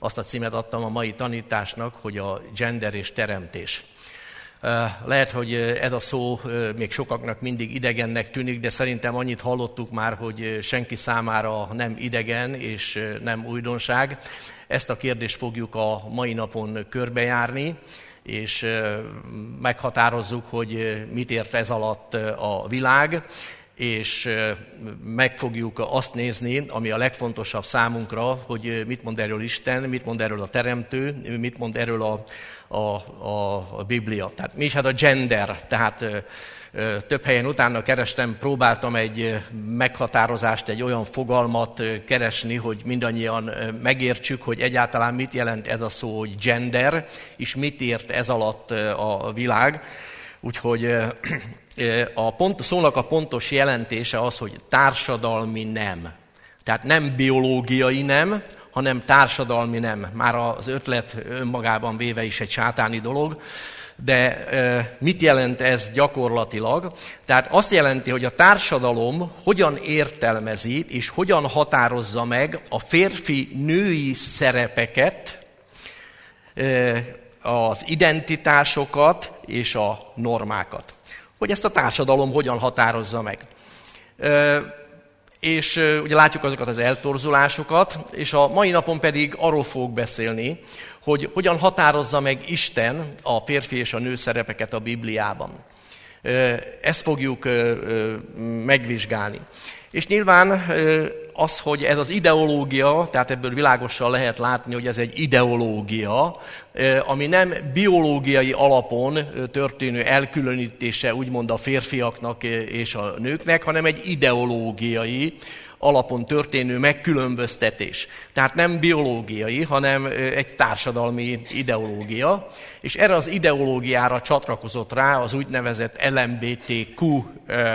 azt a címet adtam a mai tanításnak, hogy a gender és teremtés. Lehet, hogy ez a szó még sokaknak mindig idegennek tűnik, de szerintem annyit hallottuk már, hogy senki számára nem idegen és nem újdonság. Ezt a kérdést fogjuk a mai napon körbejárni, és meghatározzuk, hogy mit ért ez alatt a világ, és meg fogjuk azt nézni, ami a legfontosabb számunkra, hogy mit mond erről Isten, mit mond erről a Teremtő, mit mond erről a Biblia. Tehát mi is hát a gender, tehát több helyen utána kerestem, próbáltam egy meghatározást, egy olyan fogalmat keresni, hogy mindannyian megértsük, hogy egyáltalán mit jelent ez a szó, hogy gender, és mit ért ez alatt a világ. Úgyhogy szónak a pontos jelentése az, hogy társadalmi nem. Tehát nem biológiai nem, hanem társadalmi nem. Már az ötlet önmagában véve is egy sátáni dolog, de mit jelent ez gyakorlatilag? Tehát azt jelenti, hogy a társadalom hogyan értelmezi és hogyan határozza meg a férfi-női szerepeket, az identitásokat és a normákat. Hogy ezt a társadalom hogyan határozza meg. És ugye látjuk azokat az eltorzulásokat, és a mai napon pedig arról fogok beszélni, hogy hogyan határozza meg Isten a férfi és a nő szerepeket a Bibliában. Ezt fogjuk megvizsgálni. És nyilván az, hogy ez az ideológia, tehát ebből világosan lehet látni, hogy ez egy ideológia, ami nem biológiai alapon történő elkülönítése úgymond a férfiaknak és a nőknek, hanem egy ideológiai alapon történő megkülönböztetés. Tehát nem biológiai, hanem egy társadalmi ideológia, és erre az ideológiára csatlakozott rá az úgynevezett LMBTQ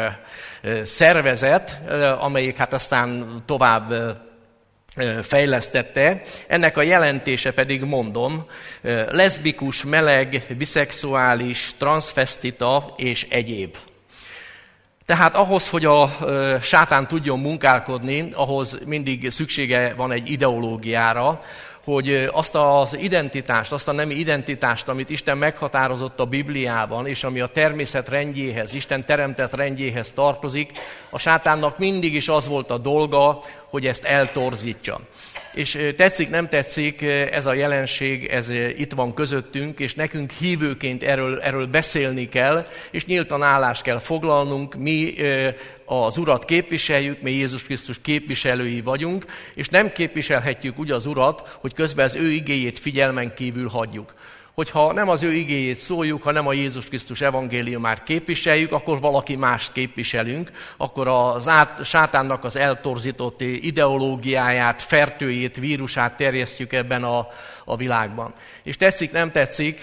szervezet, amelyik hát aztán tovább fejlesztette. Ennek a jelentése pedig mondom, leszbikus, meleg, biszexuális, transzvestita és egyéb. Tehát ahhoz, hogy a sátán tudjon munkálkodni, ahhoz mindig szüksége van egy ideológiára, hogy azt az identitást, azt a nemi identitást, amit Isten meghatározott a Bibliában, és ami a természet rendjéhez, Isten teremtett rendjéhez tartozik, a sátánnak mindig is az volt a dolga, hogy ezt eltorzítsa. És tetszik, nem tetszik, ez a jelenség, ez itt van közöttünk, és nekünk hívőként erről beszélni kell, és nyíltan állást kell foglalnunk, mi az Urat képviseljük, mi Jézus Krisztus képviselői vagyunk, és nem képviselhetjük úgy az Urat, hogy közben az ő igéjét figyelmen kívül hagyjuk. Hogyha nem az ő igéjét szóljuk, ha nem a Jézus Krisztus evangéliumát képviseljük, akkor valaki mást képviselünk, akkor a sátánnak az eltorzított ideológiáját, fertőjét, vírusát terjesztjük ebben a világban. És tetszik, nem tetszik,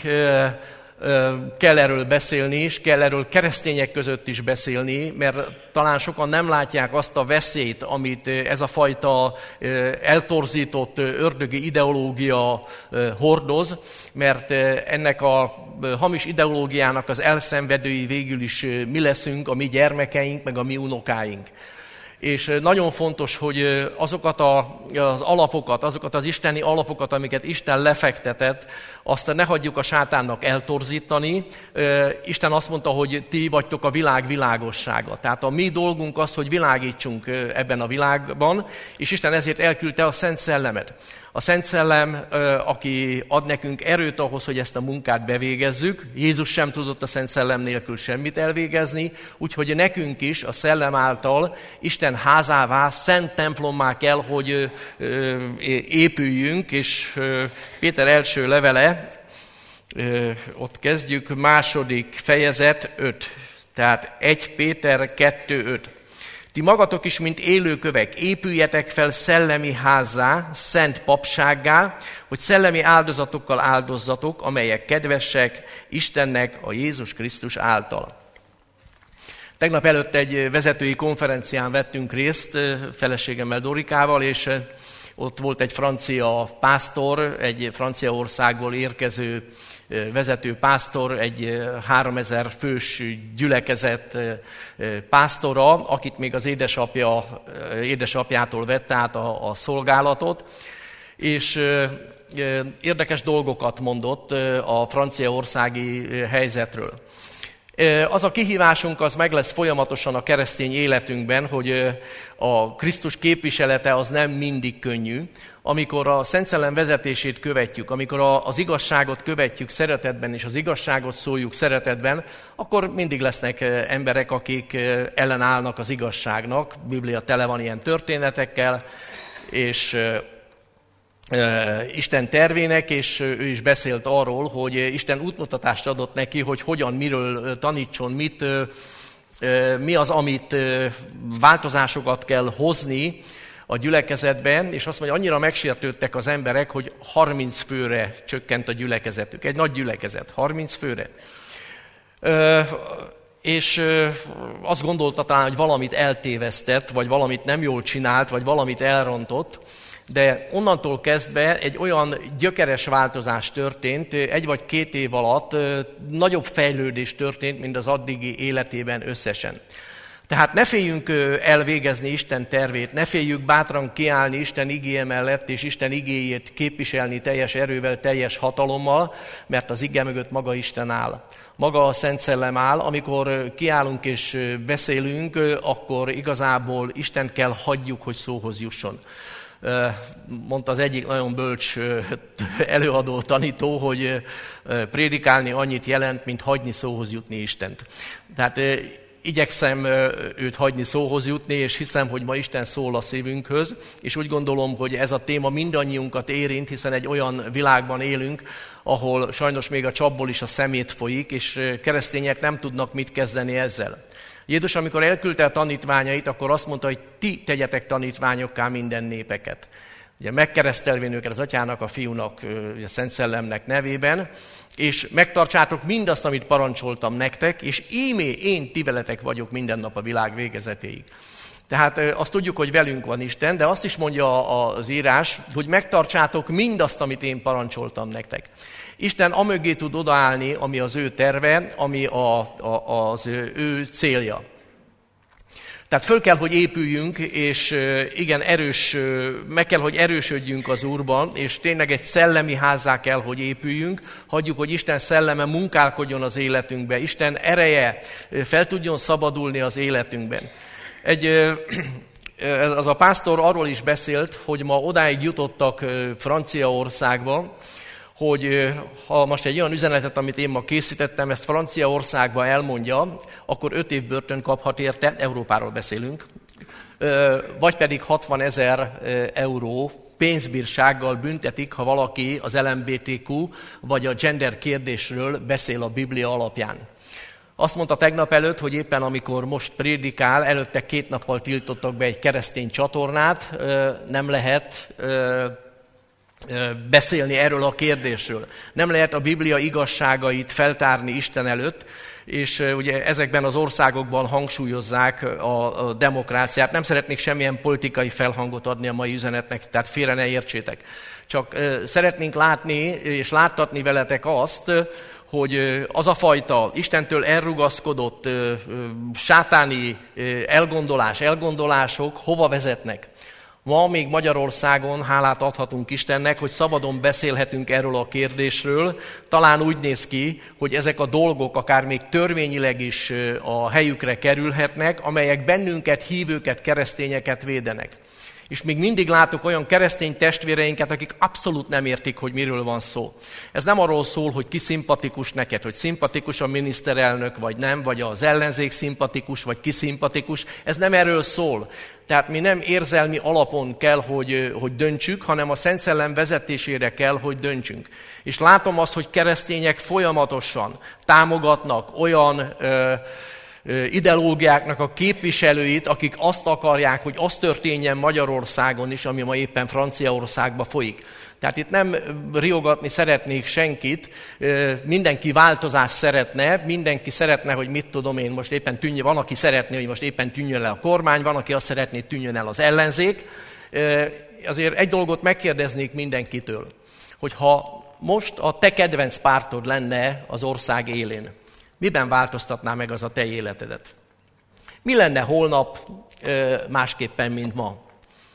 kell erről beszélni, és kell erről keresztények között is beszélni, mert talán sokan nem látják azt a veszélyt, amit ez a fajta eltorzított ördögi ideológia hordoz, mert ennek a hamis ideológiának az elszenvedői végül is mi leszünk, a mi gyermekeink, meg a mi unokáink. És nagyon fontos, hogy azokat az alapokat, azokat az isteni alapokat, amiket Isten lefektetett, azt ne hagyjuk a sátánnak eltorzítani. Isten azt mondta, hogy ti vagytok a világ világossága. Tehát a mi dolgunk az, hogy világítsunk ebben a világban, és Isten ezért elküldte a Szent Szellemet. A Szent Szellem, aki ad nekünk erőt ahhoz, hogy ezt a munkát bevégezzük. Jézus sem tudott a Szent Szellem nélkül semmit elvégezni, úgyhogy nekünk is a Szellem által Isten házává, szent templommá kell, hogy épüljünk, és Péter első levele, ott kezdjük, 2. fejezet 5. Tehát 1 Péter 2.5. Ti magatok is, mint élőkövek, épüljetek fel szellemi házzá, szent papsággá, hogy szellemi áldozatokkal áldozzatok, amelyek kedvesek Istennek a Jézus Krisztus által. Tegnap előtt egy vezetői konferencián vettünk részt feleségemmel Dorikával, és ott volt egy francia pásztor, egy Franciaországból érkező vezető pásztor, egy 3000 fős gyülekezet pásztora, akit még az édesapjától vette át a szolgálatot, és érdekes dolgokat mondott a franciaországi helyzetről. Az a kihívásunk az meg lesz folyamatosan a keresztény életünkben, hogy a Krisztus képviselete az nem mindig könnyű. Amikor a Szent Szellem vezetését követjük, amikor az igazságot követjük szeretetben, és az igazságot szóljuk szeretetben, akkor mindig lesznek emberek, akik ellenállnak az igazságnak. A Biblia tele van ilyen történetekkel, és Isten tervének, és ő is beszélt arról, hogy Isten útmutatást adott neki, hogy hogyan, miről tanítson, mi az, amit változásokat kell hozni a gyülekezetben, és azt mondja, annyira megsértődtek az emberek, hogy 30 főre csökkent a gyülekezetük. Egy nagy gyülekezet, 30 főre. És azt gondolta talán, hogy valamit eltévesztett, vagy valamit nem jól csinált, vagy valamit elrontott, de onnantól kezdve egy olyan gyökeres változás történt, 1 vagy 2 év alatt nagyobb fejlődés történt, mint az addigi életében összesen. Tehát ne féljünk elvégezni Isten tervét, ne féljük bátran kiállni Isten igéje mellett, és Isten igéjét képviselni teljes erővel, teljes hatalommal, mert az ige mögött maga Isten áll. Maga a Szent Szellem áll, amikor kiállunk és beszélünk, akkor igazából Isten kell hagyjuk, hogy szóhoz jusson. Mondta az egyik nagyon bölcs előadó tanító, hogy prédikálni annyit jelent, mint hagyni szóhoz jutni Istent. Tehát igyekszem őt hagyni szóhoz jutni, és hiszem, hogy ma Isten szól a szívünkhöz, és úgy gondolom, hogy ez a téma mindannyiunkat érint, hiszen egy olyan világban élünk, ahol sajnos még a csapból is a szemét folyik, és keresztények nem tudnak mit kezdeni ezzel. Jézus, amikor elküldte a tanítványait, akkor azt mondta, hogy ti tegyetek tanítványokká minden népeket. Ugye megkeresztelvén őket az Atyának, a Fiúnak, a Szent Szellemnek nevében, és megtartsátok mindazt, amit parancsoltam nektek, és ímé én ti veletek vagyok minden nap a világ végezetéig. Tehát azt tudjuk, hogy velünk van Isten, de azt is mondja az írás, hogy megtartsátok mindazt, amit én parancsoltam nektek. Isten amögé tud odaállni, ami az ő terve, ami az ő célja. Tehát föl kell, hogy épüljünk, és igen, meg kell, hogy erősödjünk az Úrban, és tényleg egy szellemi házzá kell, hogy épüljünk. Hagyjuk, hogy Isten szelleme munkálkodjon az életünkbe, Isten ereje fel tudjon szabadulni az életünkben. Az a pásztor arról is beszélt, hogy ma odáig jutottak Franciaországba, hogy ha most egy olyan üzenetet, amit én ma készítettem, ezt Franciaországba elmondja, akkor 5 év börtön kaphat érte, Európáról beszélünk, vagy pedig 60 000 euró pénzbírsággal büntetik, ha valaki az LMBTQ vagy a gender kérdésről beszél a Biblia alapján. Azt mondta tegnap előtt, hogy éppen amikor most prédikál, előtte 2 nappal tiltottak be egy keresztény csatornát, nem lehet beszélni erről a kérdésről. Nem lehet a Biblia igazságait feltárni Isten előtt, és ugye ezekben az országokban hangsúlyozzák a demokráciát. Nem szeretnék semmilyen politikai felhangot adni a mai üzenetnek, tehát félre ne értsétek. Csak szeretnénk látni és láttatni veletek azt, hogy az a fajta Istentől elrugaszkodott sátáni elgondolások hova vezetnek. Ma még Magyarországon hálát adhatunk Istennek, hogy szabadon beszélhetünk erről a kérdésről. Talán úgy néz ki, hogy ezek a dolgok akár még törvényileg is a helyükre kerülhetnek, amelyek bennünket, hívőket, keresztényeket védenek. És még mindig látok olyan keresztény testvéreinket, akik abszolút nem értik, hogy miről van szó. Ez nem arról szól, hogy ki szimpatikus neked, hogy szimpatikus a miniszterelnök, vagy nem, vagy az ellenzék szimpatikus, vagy ki szimpatikus. Ez nem erről szól. Tehát mi nem érzelmi alapon kell, hogy döntsük, hanem a Szent Szellem vezetésére kell, hogy döntsünk. És látom azt, hogy keresztények folyamatosan támogatnak olyan ideológiáknak a képviselőit, akik azt akarják, hogy az történjen Magyarországon is, ami ma éppen Franciaországban folyik. Tehát itt nem riogatni szeretnék senkit, mindenki változást szeretne, mindenki szeretne, hogy mit tudom én, most éppen van, aki szeretné, hogy most éppen tűnjön el a kormány, van, aki azt szeretné, hogy tűnjön el az ellenzék. Azért egy dolgot megkérdeznék mindenkitől, hogy ha most a te kedvenc pártod lenne az ország élén, miben változtatná meg az a te életedet? Mi lenne holnap másképpen, mint ma?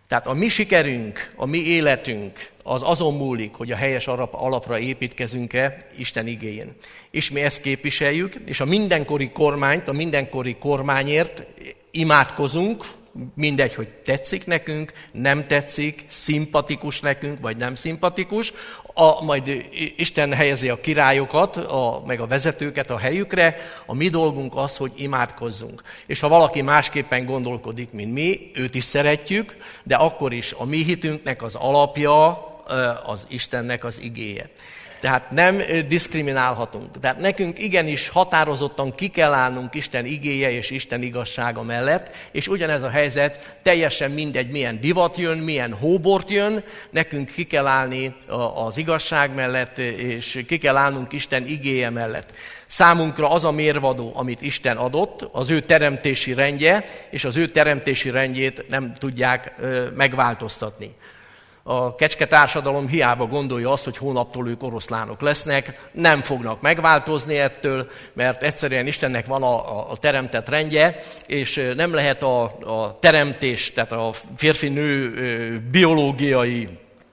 Tehát a mi sikerünk, a mi életünk az azon múlik, hogy a helyes alapra építkezünk-e Isten igéjén. És mi ezt képviseljük, és a mindenkori kormányt, a mindenkori kormányért imádkozunk, mindegy, hogy tetszik nekünk, nem tetszik, szimpatikus nekünk, vagy nem szimpatikus, majd Isten helyezi a királyokat, meg a vezetőket a helyükre, a mi dolgunk az, hogy imádkozzunk. És ha valaki másképpen gondolkodik, mint mi, őt is szeretjük, de akkor is a mi hitünknek az alapja az Istennek az igéje. Tehát nem diszkriminálhatunk. Tehát nekünk igenis határozottan ki kell állnunk Isten igéje és Isten igazsága mellett, és ugyanez a helyzet teljesen mindegy, milyen divat jön, milyen hóbort jön, nekünk ki kell állni az igazság mellett, és ki kell állnunk Isten igéje mellett. Számunkra az a mérvadó, amit Isten adott, az ő teremtési rendje, és az ő teremtési rendjét nem tudják megváltoztatni. A kecske társadalom hiába gondolja azt, hogy holnaptól ők oroszlánok lesznek, nem fognak megváltozni ettől, mert egyszerűen Istennek van a teremtett rendje, és nem lehet a teremtés, tehát a férfi-nő biológiai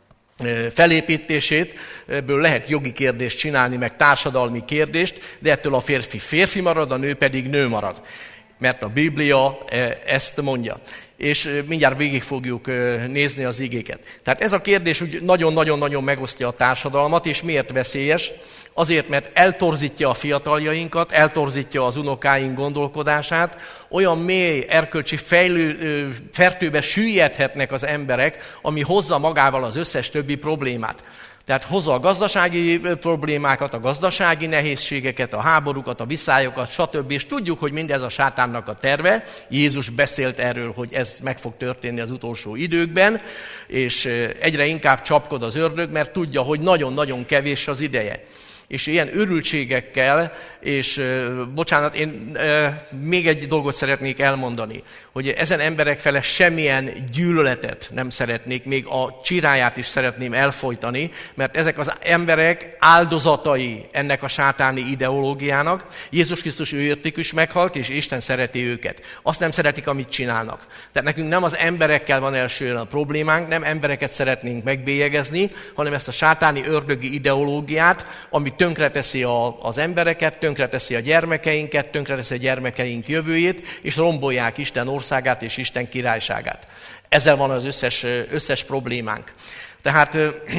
felépítését, ebből lehet jogi kérdést csinálni, meg társadalmi kérdést, de ettől a férfi férfi marad, a nő pedig nő marad. Mert a Biblia ezt mondja. És mindjárt végig fogjuk nézni az igéket. Tehát ez a kérdés úgy nagyon-nagyon-nagyon megosztja a társadalmat, és miért veszélyes? Azért, mert eltorzítja a fiataljainkat, eltorzítja az unokáink gondolkodását, olyan mély erkölcsi fertőbe süllyedhetnek az emberek, ami hozza magával az összes többi problémát. Tehát hozza a gazdasági problémákat, a gazdasági nehézségeket, a háborúkat, a viszályokat, stb. És tudjuk, hogy mindez a sátánnak a terve. Jézus beszélt erről, hogy ez meg fog történni az utolsó időkben, és egyre inkább csapkod az ördög, mert tudja, hogy nagyon-nagyon kevés az ideje. És ilyen örültségekkel, és bocsánat, én még egy dolgot szeretnék elmondani, hogy ezen emberek fele semmilyen gyűlöletet nem szeretnék, még a csiráját is szeretném elfojtani, mert ezek az emberek áldozatai ennek a sátáni ideológiának. Jézus Krisztus őértük is meghalt, és Isten szereti őket. Azt nem szeretik, amit csinálnak. Tehát nekünk nem az emberekkel van elsően a problémánk, nem embereket szeretnénk megbélyegezni, hanem ezt a sátáni ördögi ideológiát, ami tönkreteszi az embereket, tönkreteszi a gyermekeinket, tönkreteszi a gyermekeink jövőjét, és rombolják Isten országát és Isten királyságát. Ezzel van az összes problémánk. Tehát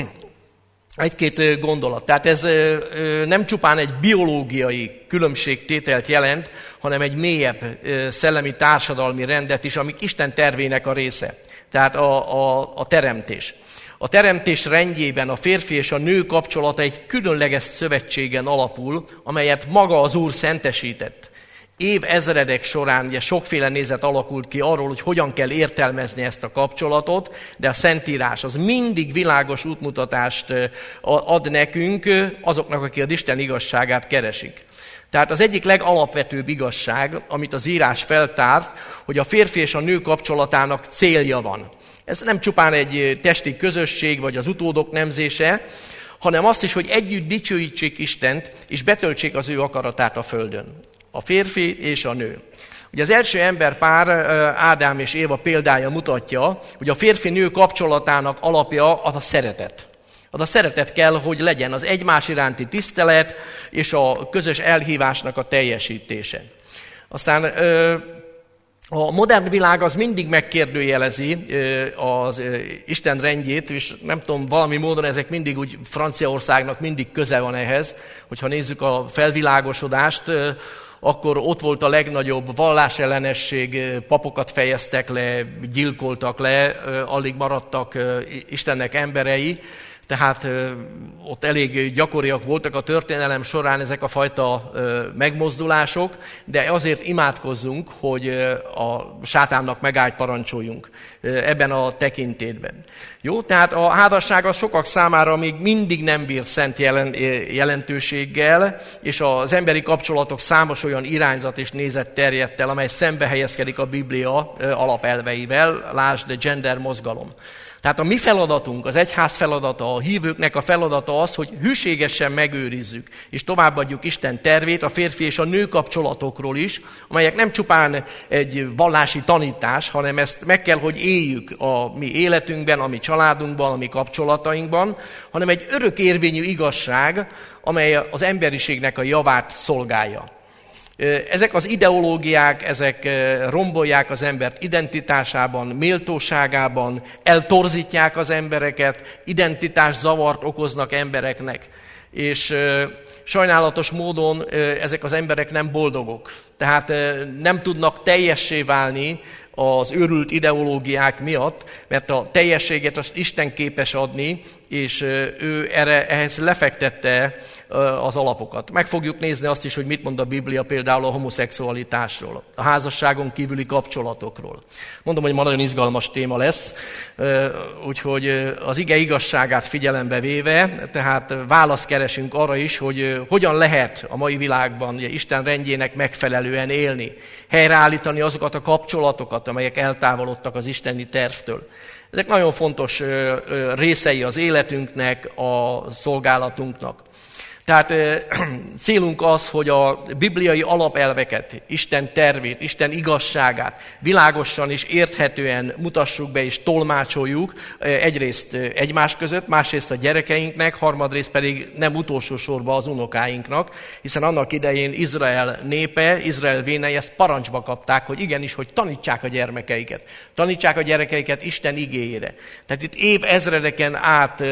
egy-két gondolat. Tehát ez nem csupán egy biológiai különbségtételt jelent, hanem egy mélyebb szellemi társadalmi rendet is, amik Isten tervének a része. Tehát a teremtés. A teremtés rendjében a férfi és a nő kapcsolata egy különleges szövetségen alapul, amelyet maga az Úr szentesített. Évezredek során ugye sokféle nézet alakult ki arról, hogy hogyan kell értelmezni ezt a kapcsolatot, de a Szentírás az mindig világos útmutatást ad nekünk azoknak, akik az Isten igazságát keresik. Tehát az egyik legalapvetőbb igazság, amit az írás feltárt, hogy a férfi és a nő kapcsolatának célja van. Ez nem csupán egy testi közösség, vagy az utódok nemzése, hanem azt is, hogy együtt dicsőítsék Istent, és betöltsék az ő akaratát a földön. A férfi és a nő. Ugye az első emberpár, Ádám és Éva példája mutatja, hogy a férfi-nő kapcsolatának alapja az a szeretet. Az a szeretet kell, hogy legyen az egymás iránti tisztelet és a közös elhívásnak a teljesítése. Aztán a modern világ az mindig megkérdőjelezi az Isten rendjét, és nem tudom, valami módon ezek mindig úgy Franciaországnak mindig köze van ehhez, hogyha nézzük a felvilágosodást, akkor ott volt a legnagyobb vallásellenesség, papokat fejeztek le, gyilkoltak le, alig maradtak Istennek emberei, tehát ott elég gyakoriak voltak a történelem során ezek a fajta megmozdulások, de azért imádkozzunk, hogy a sátánnak megállt parancsoljunk ebben a tekintetben. Jó, tehát a házasság az sokak számára még mindig nem bír szent jelentőséggel, és az emberi kapcsolatok számos olyan irányzat és nézet terjedt el, amely szembe helyezkedik a Biblia alapelveivel, lásd a gender mozgalom. Tehát a mi feladatunk, az egyház feladata, a hívőknek a feladata az, hogy hűségesen megőrizzük, és továbbadjuk Isten tervét a férfi és a nő kapcsolatokról is, amelyek nem csupán egy vallási tanítás, hanem ezt meg kell, hogy éljük a mi életünkben, a mi családunkban, a mi kapcsolatainkban, hanem egy örökérvényű igazság, amely az emberiségnek a javát szolgálja. Ezek az ideológiák, ezek rombolják az embert identitásában, méltóságában, eltorzítják az embereket, identitászavart okoznak embereknek, és sajnálatos módon ezek az emberek nem boldogok. Tehát nem tudnak teljessé válni az őrült ideológiák miatt, mert a teljességet azt Isten képes adni, és ő ehhez lefektette az alapokat. Meg fogjuk nézni azt is, hogy mit mond a Biblia például a homoszexualitásról, a házasságon kívüli kapcsolatokról. Mondom, hogy ma nagyon izgalmas téma lesz, úgyhogy az ige igazságát figyelembe véve, tehát választ keresünk arra is, hogy hogyan lehet a mai világban ugye, Isten rendjének megfelelően élni, helyreállítani azokat a kapcsolatokat, amelyek eltávolodtak az isteni tervtől. Ezek nagyon fontos részei az életünknek, a szolgálatunknak. Tehát célunk az, hogy a bibliai alapelveket, Isten tervét, Isten igazságát világosan és érthetően mutassuk be és tolmácsoljuk egyrészt egymás között, másrészt a gyerekeinknek, harmadrészt pedig nem utolsó sorban az unokáinknak, hiszen annak idején Izrael népe, Izrael vénei ezt parancsba kapták, hogy igenis, hogy tanítsák a gyermekeiket. Tanítsák a gyerekeiket Isten igéjére. Tehát itt évezredeken át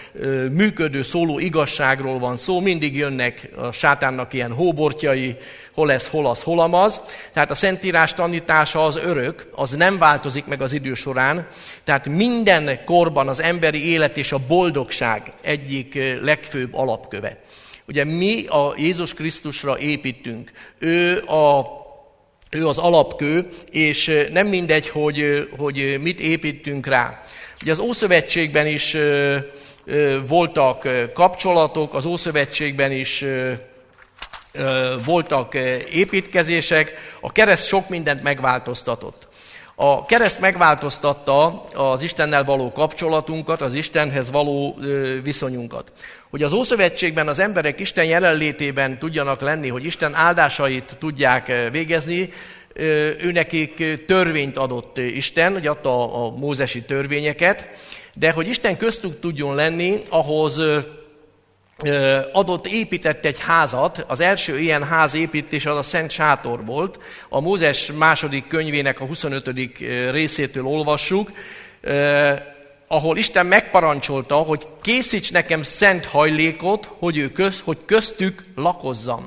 működő, szóló igazságról van szó, mindig jönnek a sátánnak ilyen hóbortjai, hol ez, hol az, hol amaz. Tehát a Szentírás tanítása az örök, az nem változik meg az idő során. Tehát minden korban az emberi élet és a boldogság egyik legfőbb alapköve. Ugye mi a Jézus Krisztusra építünk. Ő az alapkő, és nem mindegy, hogy mit építünk rá. Ugye az Ószövetségben is voltak kapcsolatok, az Ószövetségben is voltak építkezések, a kereszt sok mindent megváltoztatott. A kereszt megváltoztatta az Istennel való kapcsolatunkat, az Istenhez való viszonyunkat. Hogy az Ószövetségben az emberek Isten jelenlétében tudjanak lenni, hogy Isten áldásait tudják végezni, őnekik törvényt adott Isten, hogy adta a mózesi törvényeket, de hogy Isten köztük tudjon lenni, ahhoz épített egy házat. Az első ilyen ház építés az a Szent Sátor volt. A Mózes második könyvének a 25. részétől olvassuk, ahol Isten megparancsolta, hogy készíts nekem szent hajlékot, hogy köztük lakozzam.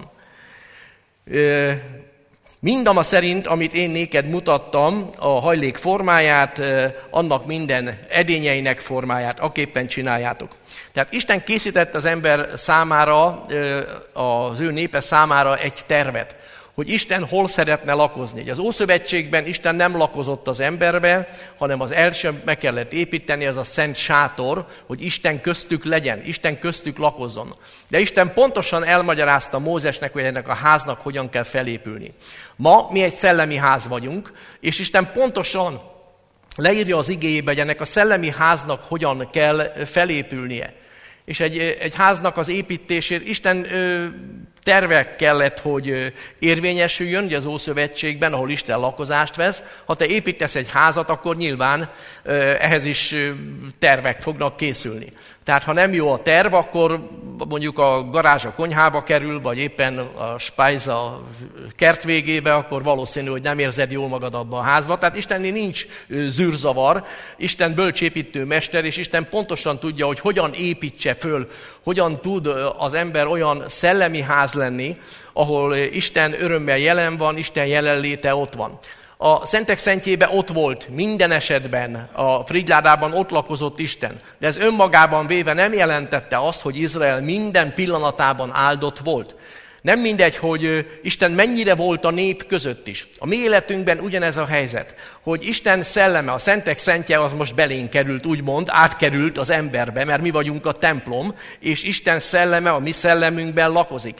Mindama szerint, amit én néked mutattam, a hajlék formáját, annak minden edényeinek formáját, aképpen csináljátok. Tehát Isten készített az ember számára, az ő népe számára egy tervet, hogy Isten hol szeretne lakozni. Az Ószövetségben Isten nem lakozott az emberbe, hanem az első meg kellett építeni, az a Szent Sátor, hogy Isten köztük legyen, Isten köztük lakozzon. De Isten pontosan elmagyarázta Mózesnek, hogy ennek a háznak hogyan kell felépülni. Ma mi egy szellemi ház vagyunk, és Isten pontosan leírja az igéjébe, hogy ennek a szellemi háznak hogyan kell felépülnie. És egy háznak az építésért Isten tervek kellett, hogy érvényesüljön, ugye az Ószövetségben, ahol Isten lakozást vesz. Ha te építesz egy házat, akkor nyilván ehhez is tervek fognak készülni. Tehát ha nem jó a terv, akkor mondjuk a garázs a konyhába kerül, vagy éppen a spájz a kert végébe, akkor valószínű, hogy nem érzed jól magad abban a házban. Tehát Istennél nincs zűrzavar, Isten bölcsépítő mester, és Isten pontosan tudja, hogy hogyan építse föl, hogyan tud az ember olyan szellemi ház lenni, ahol Isten örömmel jelen van, Isten jelenléte ott van. A Szentek Szentjében ott volt, minden esetben, a frigyládában ott lakozott Isten. De ez önmagában véve nem jelentette azt, hogy Izrael minden pillanatában áldott volt. Nem mindegy, hogy Isten mennyire volt a nép között is. A mi életünkben ugyanez a helyzet, hogy Isten szelleme, a Szentek Szentje az most belénk került, úgymond, átkerült az emberbe, mert mi vagyunk a templom, és Isten szelleme a mi szellemünkben lakozik.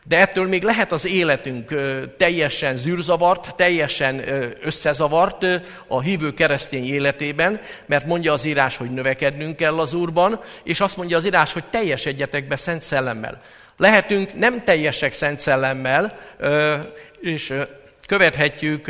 De ettől még lehet az életünk teljesen zűrzavart, teljesen összezavart a hívő keresztény életében, mert mondja az írás, hogy növekednünk kell az Úrban, és azt mondja az írás, hogy teljesedjetek be Szent Szellemmel. Lehetünk nem teljesek Szent Szellemmel, és követhetjük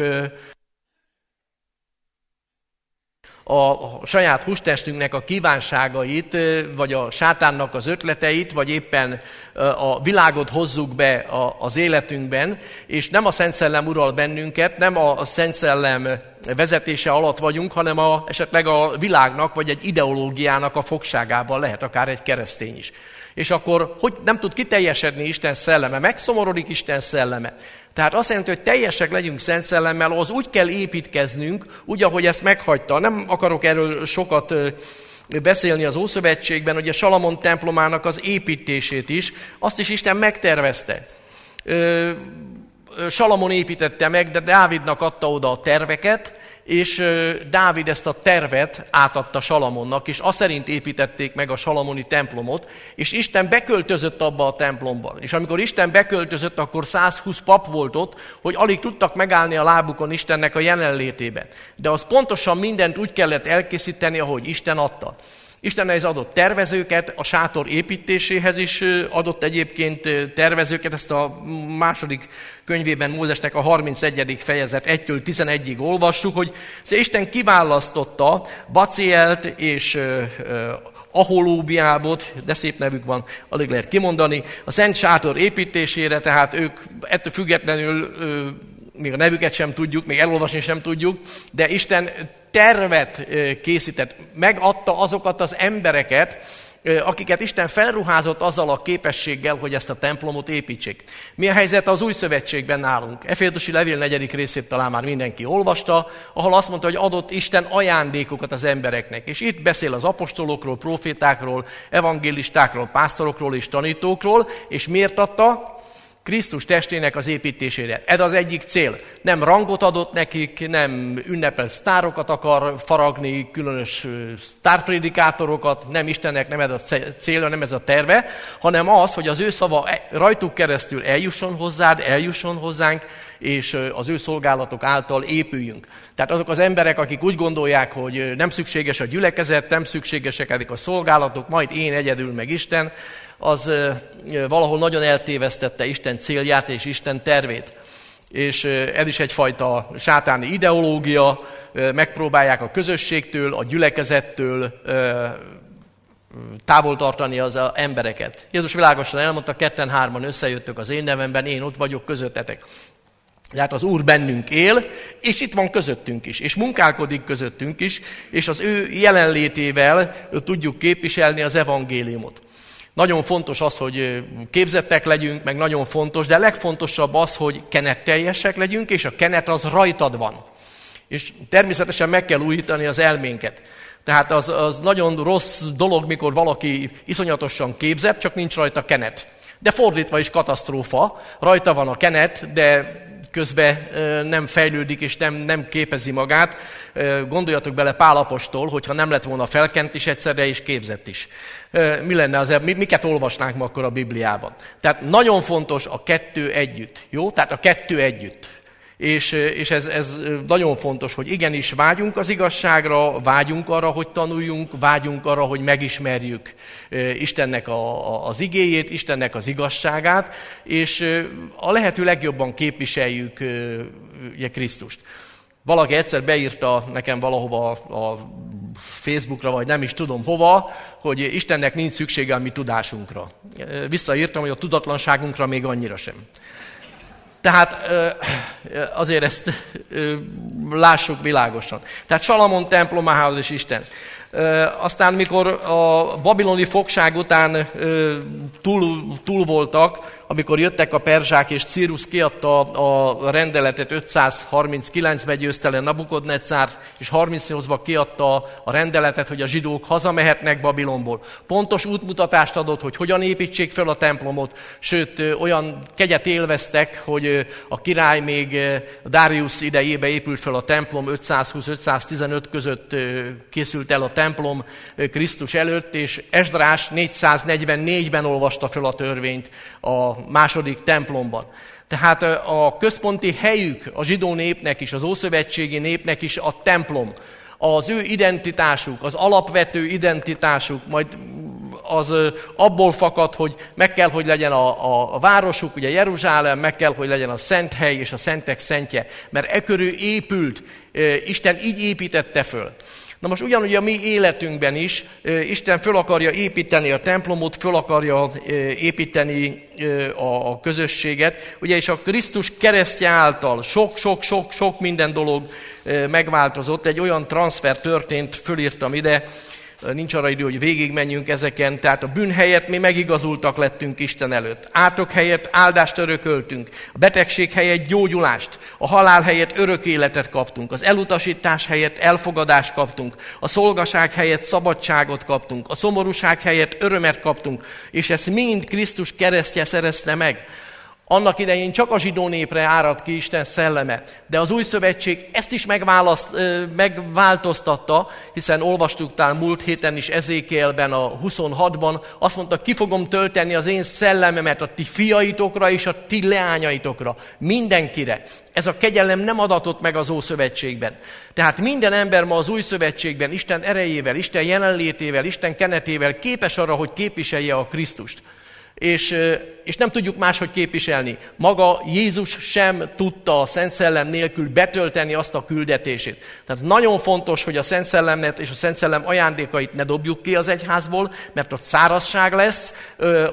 a saját hústestünknek a kívánságait, vagy a sátánnak az ötleteit, vagy éppen a világot hozzuk be az életünkben, és nem a Szent Szellem ural bennünket, nem a Szent Szellem vezetése alatt vagyunk, hanem esetleg a világnak, vagy egy ideológiának a fogságában lehet akár egy keresztény is. És akkor hogy nem tud kiteljesedni Isten szelleme, megszomorodik Isten szelleme. Tehát azt jelenti, hogy teljesek legyünk Szent Szellemmel, ahhoz úgy kell építkeznünk, úgy, ahogy ezt meghagyta. Nem akarok erről sokat beszélni az Ószövetségben, hogy a Salamon templomának az építését is, azt is Isten megtervezte. Salamon építette meg, de Dávidnak adta oda a terveket, és Dávid ezt a tervet átadta Salamonnak, és azt szerint építették meg a salamoni templomot, és Isten beköltözött abba a templomban. És amikor Isten beköltözött, akkor 120 pap volt ott, hogy alig tudtak megállni a lábukon Istennek a jelenlétében. De az pontosan mindent úgy kellett elkészíteni, ahogy Isten adta. Isten ez adott tervezőket, a sátor építéséhez is adott egyébként tervezőket, ezt a második könyvében Mózesnek a 31. fejezet 1-től 11-ig olvassuk, hogy Isten kiválasztotta Bacielt és Aholóbiábot, de szép nevük van, alig lehet kimondani, a Szent Sátor építésére, tehát ők ettől függetlenül még a nevüket sem tudjuk, még elolvasni sem tudjuk, de Isten tervet készített, megadta azokat az embereket, akiket Isten felruházott azzal a képességgel, hogy ezt a templomot építsék. Mi a helyzet az Új Szövetségben nálunk? Efézusi levél 4. részét talán már mindenki olvasta, ahol azt mondta, hogy adott Isten ajándékokat az embereknek. És itt beszél az apostolokról, profétákról, evangélistákról, pásztorokról és tanítókról, és miért adta? Krisztus testének az építésére. Ez az egyik cél. Nem rangot adott nekik, nem ünnepelt sztárokat akar faragni, különös sztárpredikátorokat, nem Istennek nem ez a célja, nem ez a terve, hanem az, hogy az ő szava rajtuk keresztül eljusson hozzád, eljusson hozzánk, és az ő szolgálatok által épüljünk. Tehát azok az emberek, akik úgy gondolják, hogy nem szükséges a gyülekezet, nem szükségesek ezek a szolgálatok, majd én egyedül meg Isten, az valahol nagyon eltévesztette Isten célját és Isten tervét. És ez is egyfajta sátáni ideológia, megpróbálják a közösségtől, a gyülekezettől távol tartani az embereket. Jézus világosan elmondta, 2-3 összejöttök az én nevemben, én ott vagyok közöttetek. Tehát az Úr bennünk él, és itt van közöttünk is, és munkálkodik közöttünk is, és az ő jelenlétével tudjuk képviselni az evangéliumot. Nagyon fontos az, hogy képzettek legyünk, meg nagyon fontos, de legfontosabb az, hogy kenetteljesek legyünk, és a kenet az rajtad van. És természetesen meg kell újítani az elménket. Tehát az nagyon rossz dolog, mikor valaki iszonyatosan képzett, csak nincs rajta kenet. De fordítva is katasztrófa, rajta van a kenet, de közben nem fejlődik és nem képezi magát. Gondoljatok bele Pál apostol, hogyha nem lett volna felkent is egyszerre és képzett is. Mi lenne az, miket olvasnánk ma akkor a Bibliában? Tehát nagyon fontos a kettő együtt. Jó? Tehát a kettő együtt. És ez nagyon fontos, hogy igenis vágyunk az igazságra, vágyunk arra, hogy tanuljunk, vágyunk arra, hogy megismerjük Istennek az igéjét, Istennek az igazságát, és a lehető legjobban képviseljük Krisztust. Valaki egyszer beírta nekem valahova a Facebookra, vagy nem is tudom hova, hogy Istennek nincs szüksége a mi tudásunkra. Visszaírtam, hogy a tudatlanságunkra még annyira sem. Tehát azért ezt lássuk világosan. Tehát Salamon templomához is Isten. Aztán, mikor a babiloni fogság után túl voltak, amikor jöttek a perzsák, és Círus kiadta a rendeletet, 539-ben győzte le Nabukodnecár, és 38-ban kiadta a rendeletet, hogy a zsidók hazamehetnek Babilonból. Pontos útmutatást adott, hogy hogyan építsék fel a templomot, sőt, olyan kegyet élveztek, hogy a király még Darius idejébe épült fel a templom, 520-515 között készült el a templom, templom Krisztus előtt, és Esdrás 444-ben olvasta föl a törvényt a második templomban. Tehát a központi helyük a zsidó népnek is, az ószövetségi népnek is a templom. Az ő identitásuk, az alapvető identitásuk, majd az abból fakad, hogy meg kell, hogy legyen a városuk, ugye Jeruzsálem, meg kell, hogy legyen a szent hely és a szentek szentje, mert e körül épült, Isten így építette föl. Na most ugyanúgy a mi életünkben is Isten föl akarja építeni a templomot, föl akarja építeni a közösséget. Ugye és a Krisztus keresztje által sok minden dolog megváltozott. Egy olyan transfer történt, fölírtam ide, nincs arra idő, hogy végigmenjünk ezeken, tehát a bűn helyett mi megigazultak lettünk Isten előtt. Átok helyett áldást örököltünk, a betegség helyett gyógyulást, a halál helyett örök életet kaptunk, az elutasítás helyett elfogadást kaptunk, a szolgaság helyett szabadságot kaptunk, a szomorúság helyett örömet kaptunk, és ezt mind Krisztus keresztje szerezte meg. Annak idején csak a zsidó népre árad ki Isten szelleme, de az új szövetség ezt is megváltoztatta, hiszen olvastuk talán múlt héten is Ezékielben a 26-ban, azt mondta, ki fogom tölteni az én szellememet a ti fiaitokra és a ti leányaitokra, mindenkire. Ez a kegyelem nem adatott meg az Ószövetségben. Tehát minden ember ma az Új Szövetségben Isten erejével, Isten jelenlétével, Isten kenetével képes arra, hogy képviselje a Krisztust. És nem tudjuk máshogy képviselni. Maga Jézus sem tudta a Szent Szellem nélkül betölteni azt a küldetését. Tehát nagyon fontos, hogy a Szent Szellemet és a Szent Szellem ajándékait ne dobjuk ki az egyházból, mert ott szárazság lesz,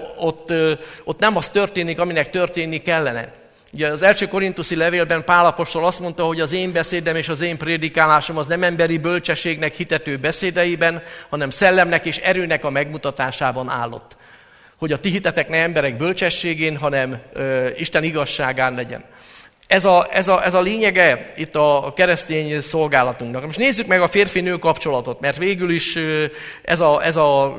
ott nem az történik, aminek történni kellene. Ugye az első korintuszi levélben Pál apostol azt mondta, hogy az én beszédem és az én prédikálásom az nem emberi bölcsességnek hitető beszédeiben, hanem szellemnek és erőnek a megmutatásában állott. Hogy a ti hitetek ne emberek bölcsességén, hanem Isten igazságán legyen. Ez a lényege itt a keresztény szolgálatunknak. Most nézzük meg a férfi-nő kapcsolatot, mert végül is ez a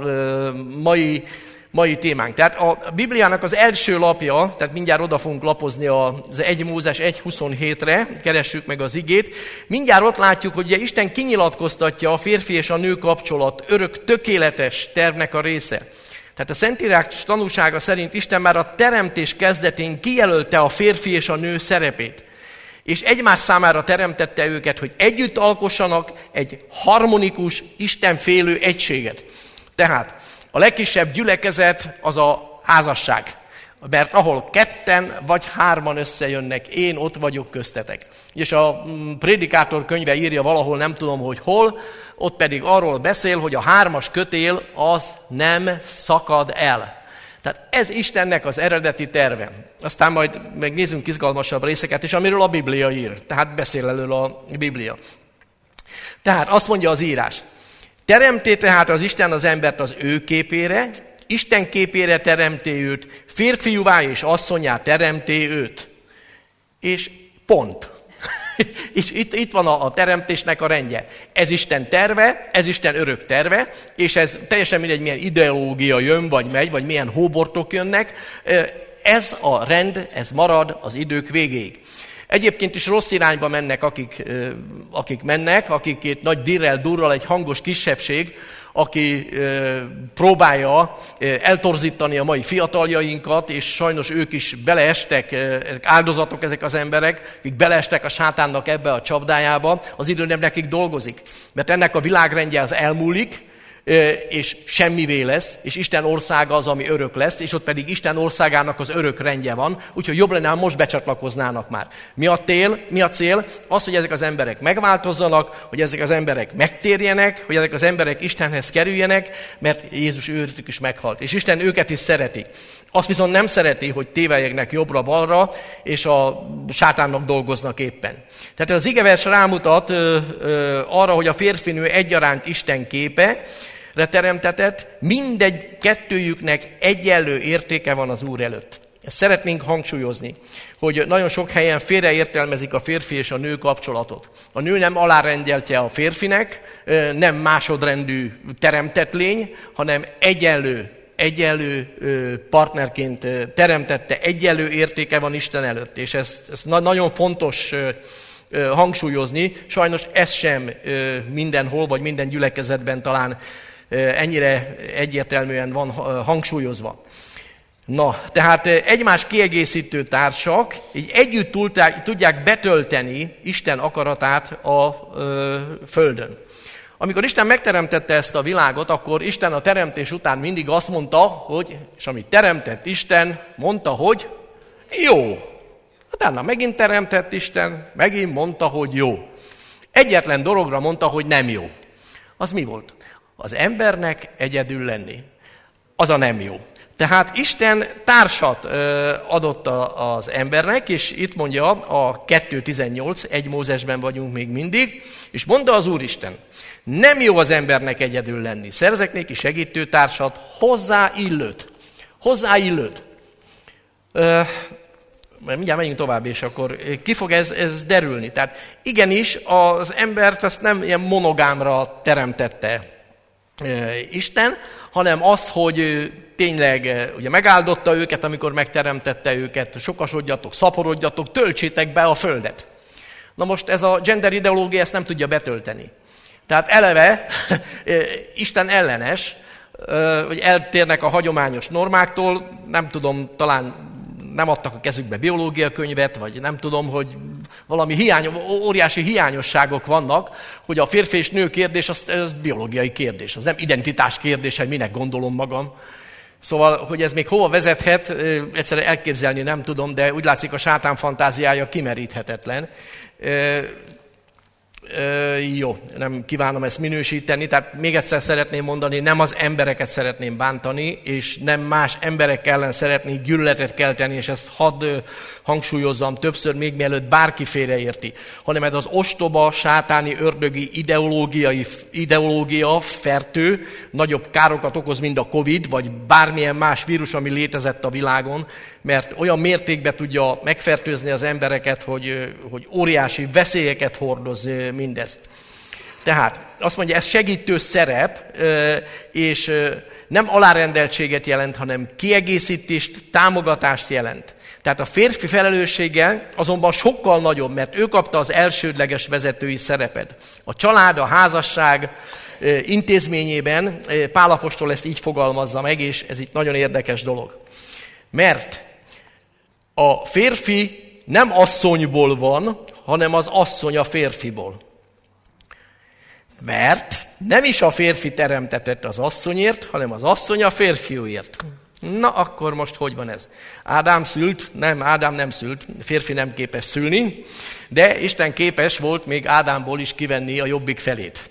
mai témánk. Tehát a Bibliának az első lapja, tehát mindjárt oda fogunk lapozni az 1 Mózes 1.27-re, keressük meg az igét, mindjárt ott látjuk, hogy ugye Isten kinyilatkoztatja a férfi és a nő kapcsolat örök tökéletes tervnek a része. Tehát a Szentírás tanúsága szerint Isten már a teremtés kezdetén kijelölte a férfi és a nő szerepét. És egymás számára teremtette őket, hogy együtt alkossanak egy harmonikus, Istenfélő egységet. Tehát a legkisebb gyülekezet az a házasság. Mert ahol 2 vagy 3 összejönnek, én ott vagyok köztetek. És a Prédikátor könyve írja valahol, nem tudom, hogy hol, ott pedig arról beszél, hogy a 3-as kötél az nem szakad el. Tehát ez Istennek az eredeti terve. Aztán majd megnézzünk izgalmasabb részeket is, amiről a Biblia ír. Tehát beszél elől a Biblia. Tehát azt mondja az írás. Teremté tehát az Isten az embert az ő képére, Isten képére teremté őt, férfiúvá és asszonnyá teremté őt. És pont. És itt van a teremtésnek a rendje. Ez Isten terve, ez Isten örök terve, és ez teljesen mindegy, milyen ideológia jön, vagy megy, vagy milyen hóbortok jönnek. Ez a rend, ez marad az idők végéig. Egyébként is rossz irányba mennek, akik mennek, akik itt nagy dirrel, durral egy hangos kisebbség, aki próbálja eltorzítani a mai fiataljainkat, és sajnos ők is beleestek, áldozatok ezek az emberek, akik beleestek a sátánnak ebbe a csapdájába, az idő nem nekik dolgozik. Mert ennek a világrendje az elmúlik, és semmivé lesz, és Isten országa az, ami örök lesz, és ott pedig Isten országának az örök rendje van, úgyhogy jobb lenne, ha most becsatlakoznának már. Mi a cél? Az, hogy ezek az emberek megváltozzanak, hogy ezek az emberek megtérjenek, hogy ezek az emberek Istenhez kerüljenek, mert Jézus őrtük is meghalt, és Isten őket is szereti. Azt viszont nem szereti, hogy téveljegnek jobbra-balra, és a sátánnak dolgoznak éppen. Tehát az igevers rámutat arra, hogy a férfinő egyaránt Isten képe, teremtetett, mindegy kettőjüknek egyenlő értéke van az Úr előtt. Ezt szeretnénk hangsúlyozni, hogy nagyon sok helyen félreértelmezik a férfi és a nő kapcsolatot. A nő nem alárendeltje a férfinek, nem másodrendű teremtett lény, hanem egyenlő partnerként teremtette, egyenlő értéke van Isten előtt. És ez nagyon fontos hangsúlyozni. Sajnos ez sem mindenhol, vagy minden gyülekezetben talán ennyire egyértelműen van hangsúlyozva. Na, tehát egymás kiegészítő társak, így együtt tudják betölteni Isten akaratát a földön. Amikor Isten megteremtette ezt a világot, akkor Isten a teremtés után mindig azt mondta, hogy, és amit teremtett Isten, mondta, hogy jó. Utána megint teremtett Isten, megint mondta, hogy jó. Egyetlen dologra mondta, hogy nem jó. Az mi volt? Az embernek egyedül lenni. Az a nem jó. Tehát Isten társat adott az embernek, és itt mondja a 2.18, 1 Mózesben vagyunk még mindig, és mondta az Úristen, nem jó az embernek egyedül lenni, szerzek néki segítőtársat, hozzáillőt. Hozzáillőt. Mindjárt menjünk tovább, és akkor ki fog ez derülni. Tehát igenis az embert azt nem ilyen monogámra teremtette Isten, hanem az, hogy tényleg ugye megáldotta őket, amikor megteremtette őket, sokasodjatok, szaporodjatok, töltsétek be a földet. Na most ez a gender ideológia ezt nem tudja betölteni. Tehát eleve Isten ellenes, hogy eltérnek a hagyományos normáktól, nem tudom, talán nem adtak a kezükbe biológiakönyvet, vagy nem tudom, hogy valami óriási hiányosságok vannak, hogy a férfi és nő kérdés az biológiai kérdés, az nem identitás kérdés, hogy minek gondolom magam. Szóval, hogy ez még hova vezethet, egyszerűen elképzelni nem tudom, de úgy látszik a sátán fantáziája kimeríthetetlen. Jó, nem kívánom ezt minősíteni, tehát még egyszer szeretném mondani, nem az embereket szeretném bántani, és nem más emberek ellen szeretnék gyűlöletet kelteni, és ezt hadd hangsúlyozzam többször, még mielőtt bárki félreérti, hanem ez az ostoba, sátáni, ördögi ideológia fertő, nagyobb károkat okoz, mint a Covid, vagy bármilyen más vírus, ami létezett a világon, mert olyan mértékben tudja megfertőzni az embereket, hogy óriási veszélyeket hordoz mindez. Tehát azt mondja, ez segítő szerep, és nem alárendeltséget jelent, hanem kiegészítést, támogatást jelent. Tehát a férfi felelőssége azonban sokkal nagyobb, mert ő kapta az elsődleges vezetői szerepet. A család, a házasság intézményében Pál apostol ezt így fogalmazza meg, és ez itt nagyon érdekes dolog. Mert a férfi nem asszonyból van, hanem az asszony a férfiból. Mert nem is a férfi teremtetett az asszonyért, hanem az asszony a férfiúért. Na, akkor most hogy van ez? Ádám szült? Nem, Ádám nem szült, férfi nem képes szülni, de Isten képes volt még Ádámból is kivenni a jobbik felét.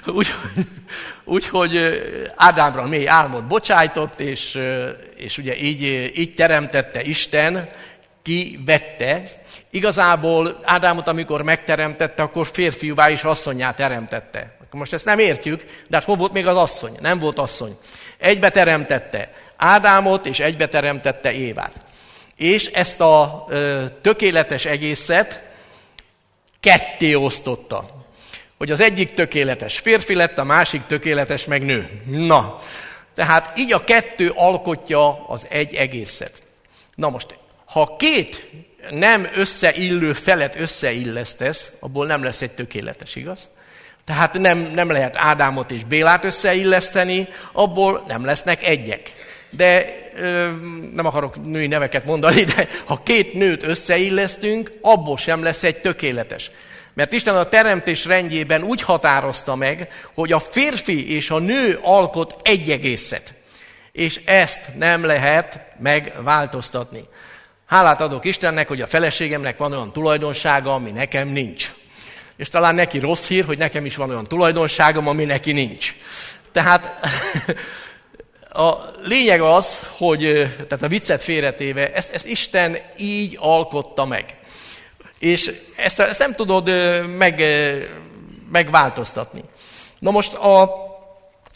Úgyhogy Ádámra mély álmot bocsájtott, és ugye így teremtette Isten, kivette. Igazából Ádámot, amikor megteremtette, akkor férfiúvá és asszonnyá teremtette. Most ezt nem értjük, de hát hol volt még az asszony? Nem volt asszony. Egybe teremtette Ádámot, és egybe teremtette Évát. És ezt a tökéletes egészet ketté osztotta. Hogy az egyik tökéletes férfi lett, a másik tökéletes meg nő. Na, tehát így a kettő alkotja az egy egészet. Na most, ha két nem összeillő felet összeillesztesz, abból nem lesz egy tökéletes, igaz? Tehát nem lehet Ádámot és Bélát összeilleszteni, abból nem lesznek egyek. De nem akarok női neveket mondani, de ha két nőt összeillesztünk, abból sem lesz egy tökéletes. Mert Isten a teremtés rendjében úgy határozta meg, hogy a férfi és a nő alkot egy egészet. És ezt nem lehet megváltoztatni. Hálát adok Istennek, hogy a feleségemnek van olyan tulajdonsága, ami nekem nincs. És talán neki rossz hír, hogy nekem is van olyan tulajdonságom, ami neki nincs. Tehát a lényeg az, hogy tehát a viccet félretéve, ezt Isten így alkotta meg. És ezt nem tudod megváltoztatni. Na most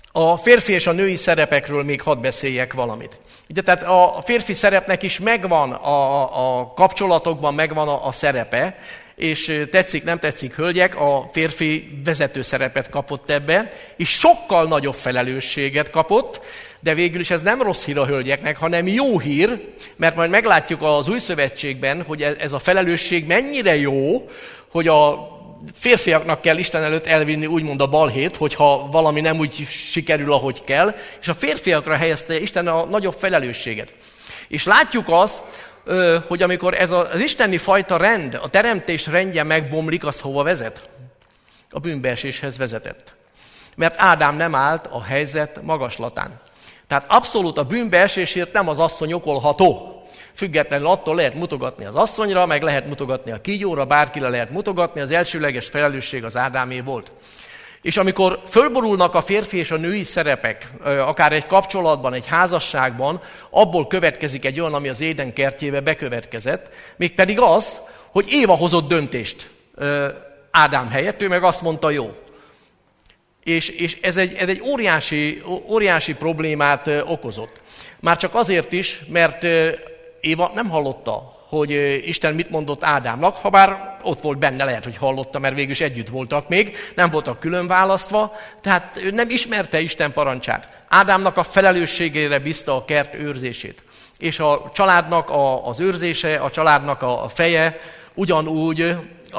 A férfi és a női szerepekről még hadd beszéljek valamit. Ugye, tehát a férfi szerepnek is megvan a kapcsolatokban megvan a szerepe, és tetszik, nem tetszik, hölgyek, a férfi vezető szerepet kapott ebbe, és sokkal nagyobb felelősséget kapott, de végül is ez nem rossz hír a hölgyeknek, hanem jó hír, mert majd meglátjuk az Új Szövetségben, hogy ez a felelősség mennyire jó, hogy a férfiaknak kell Isten előtt elvinni úgymond a balhét, hogyha valami nem úgy sikerül, ahogy kell, és a férfiakra helyezte Isten a nagyobb felelősséget. És látjuk azt, hogy amikor ez az isteni fajta rend, a teremtés rendje megbomlik, az hova vezet? A bűnbeeséshez vezetett. Mert Ádám nem állt a helyzet magaslatán. Tehát abszolút a bűnbeesésért nem az asszony okolható. Függetlenül attól lehet mutogatni az asszonyra, meg lehet mutogatni a kígyóra, bárkire lehet mutogatni, az elsőleges felelősség az Ádámé volt. És amikor fölborulnak a férfi és a női szerepek, akár egy kapcsolatban, egy házasságban, abból következik egy olyan, ami az Éden kertjébe bekövetkezett, mégpedig az, hogy Éva hozott döntést Ádám helyett, ő meg azt mondta, jó. És ez egy óriási problémát okozott. Már csak azért is, mert Éva nem hallotta, hogy Isten mit mondott Ádámnak, ha bár ott volt benne, lehet, hogy hallotta, mert végül is együtt voltak még, nem voltak külön választva, tehát ő nem ismerte Isten parancsát. Ádámnak a felelősségére bízta a kert őrzését. És a családnak az őrzése, a családnak a feje ugyanúgy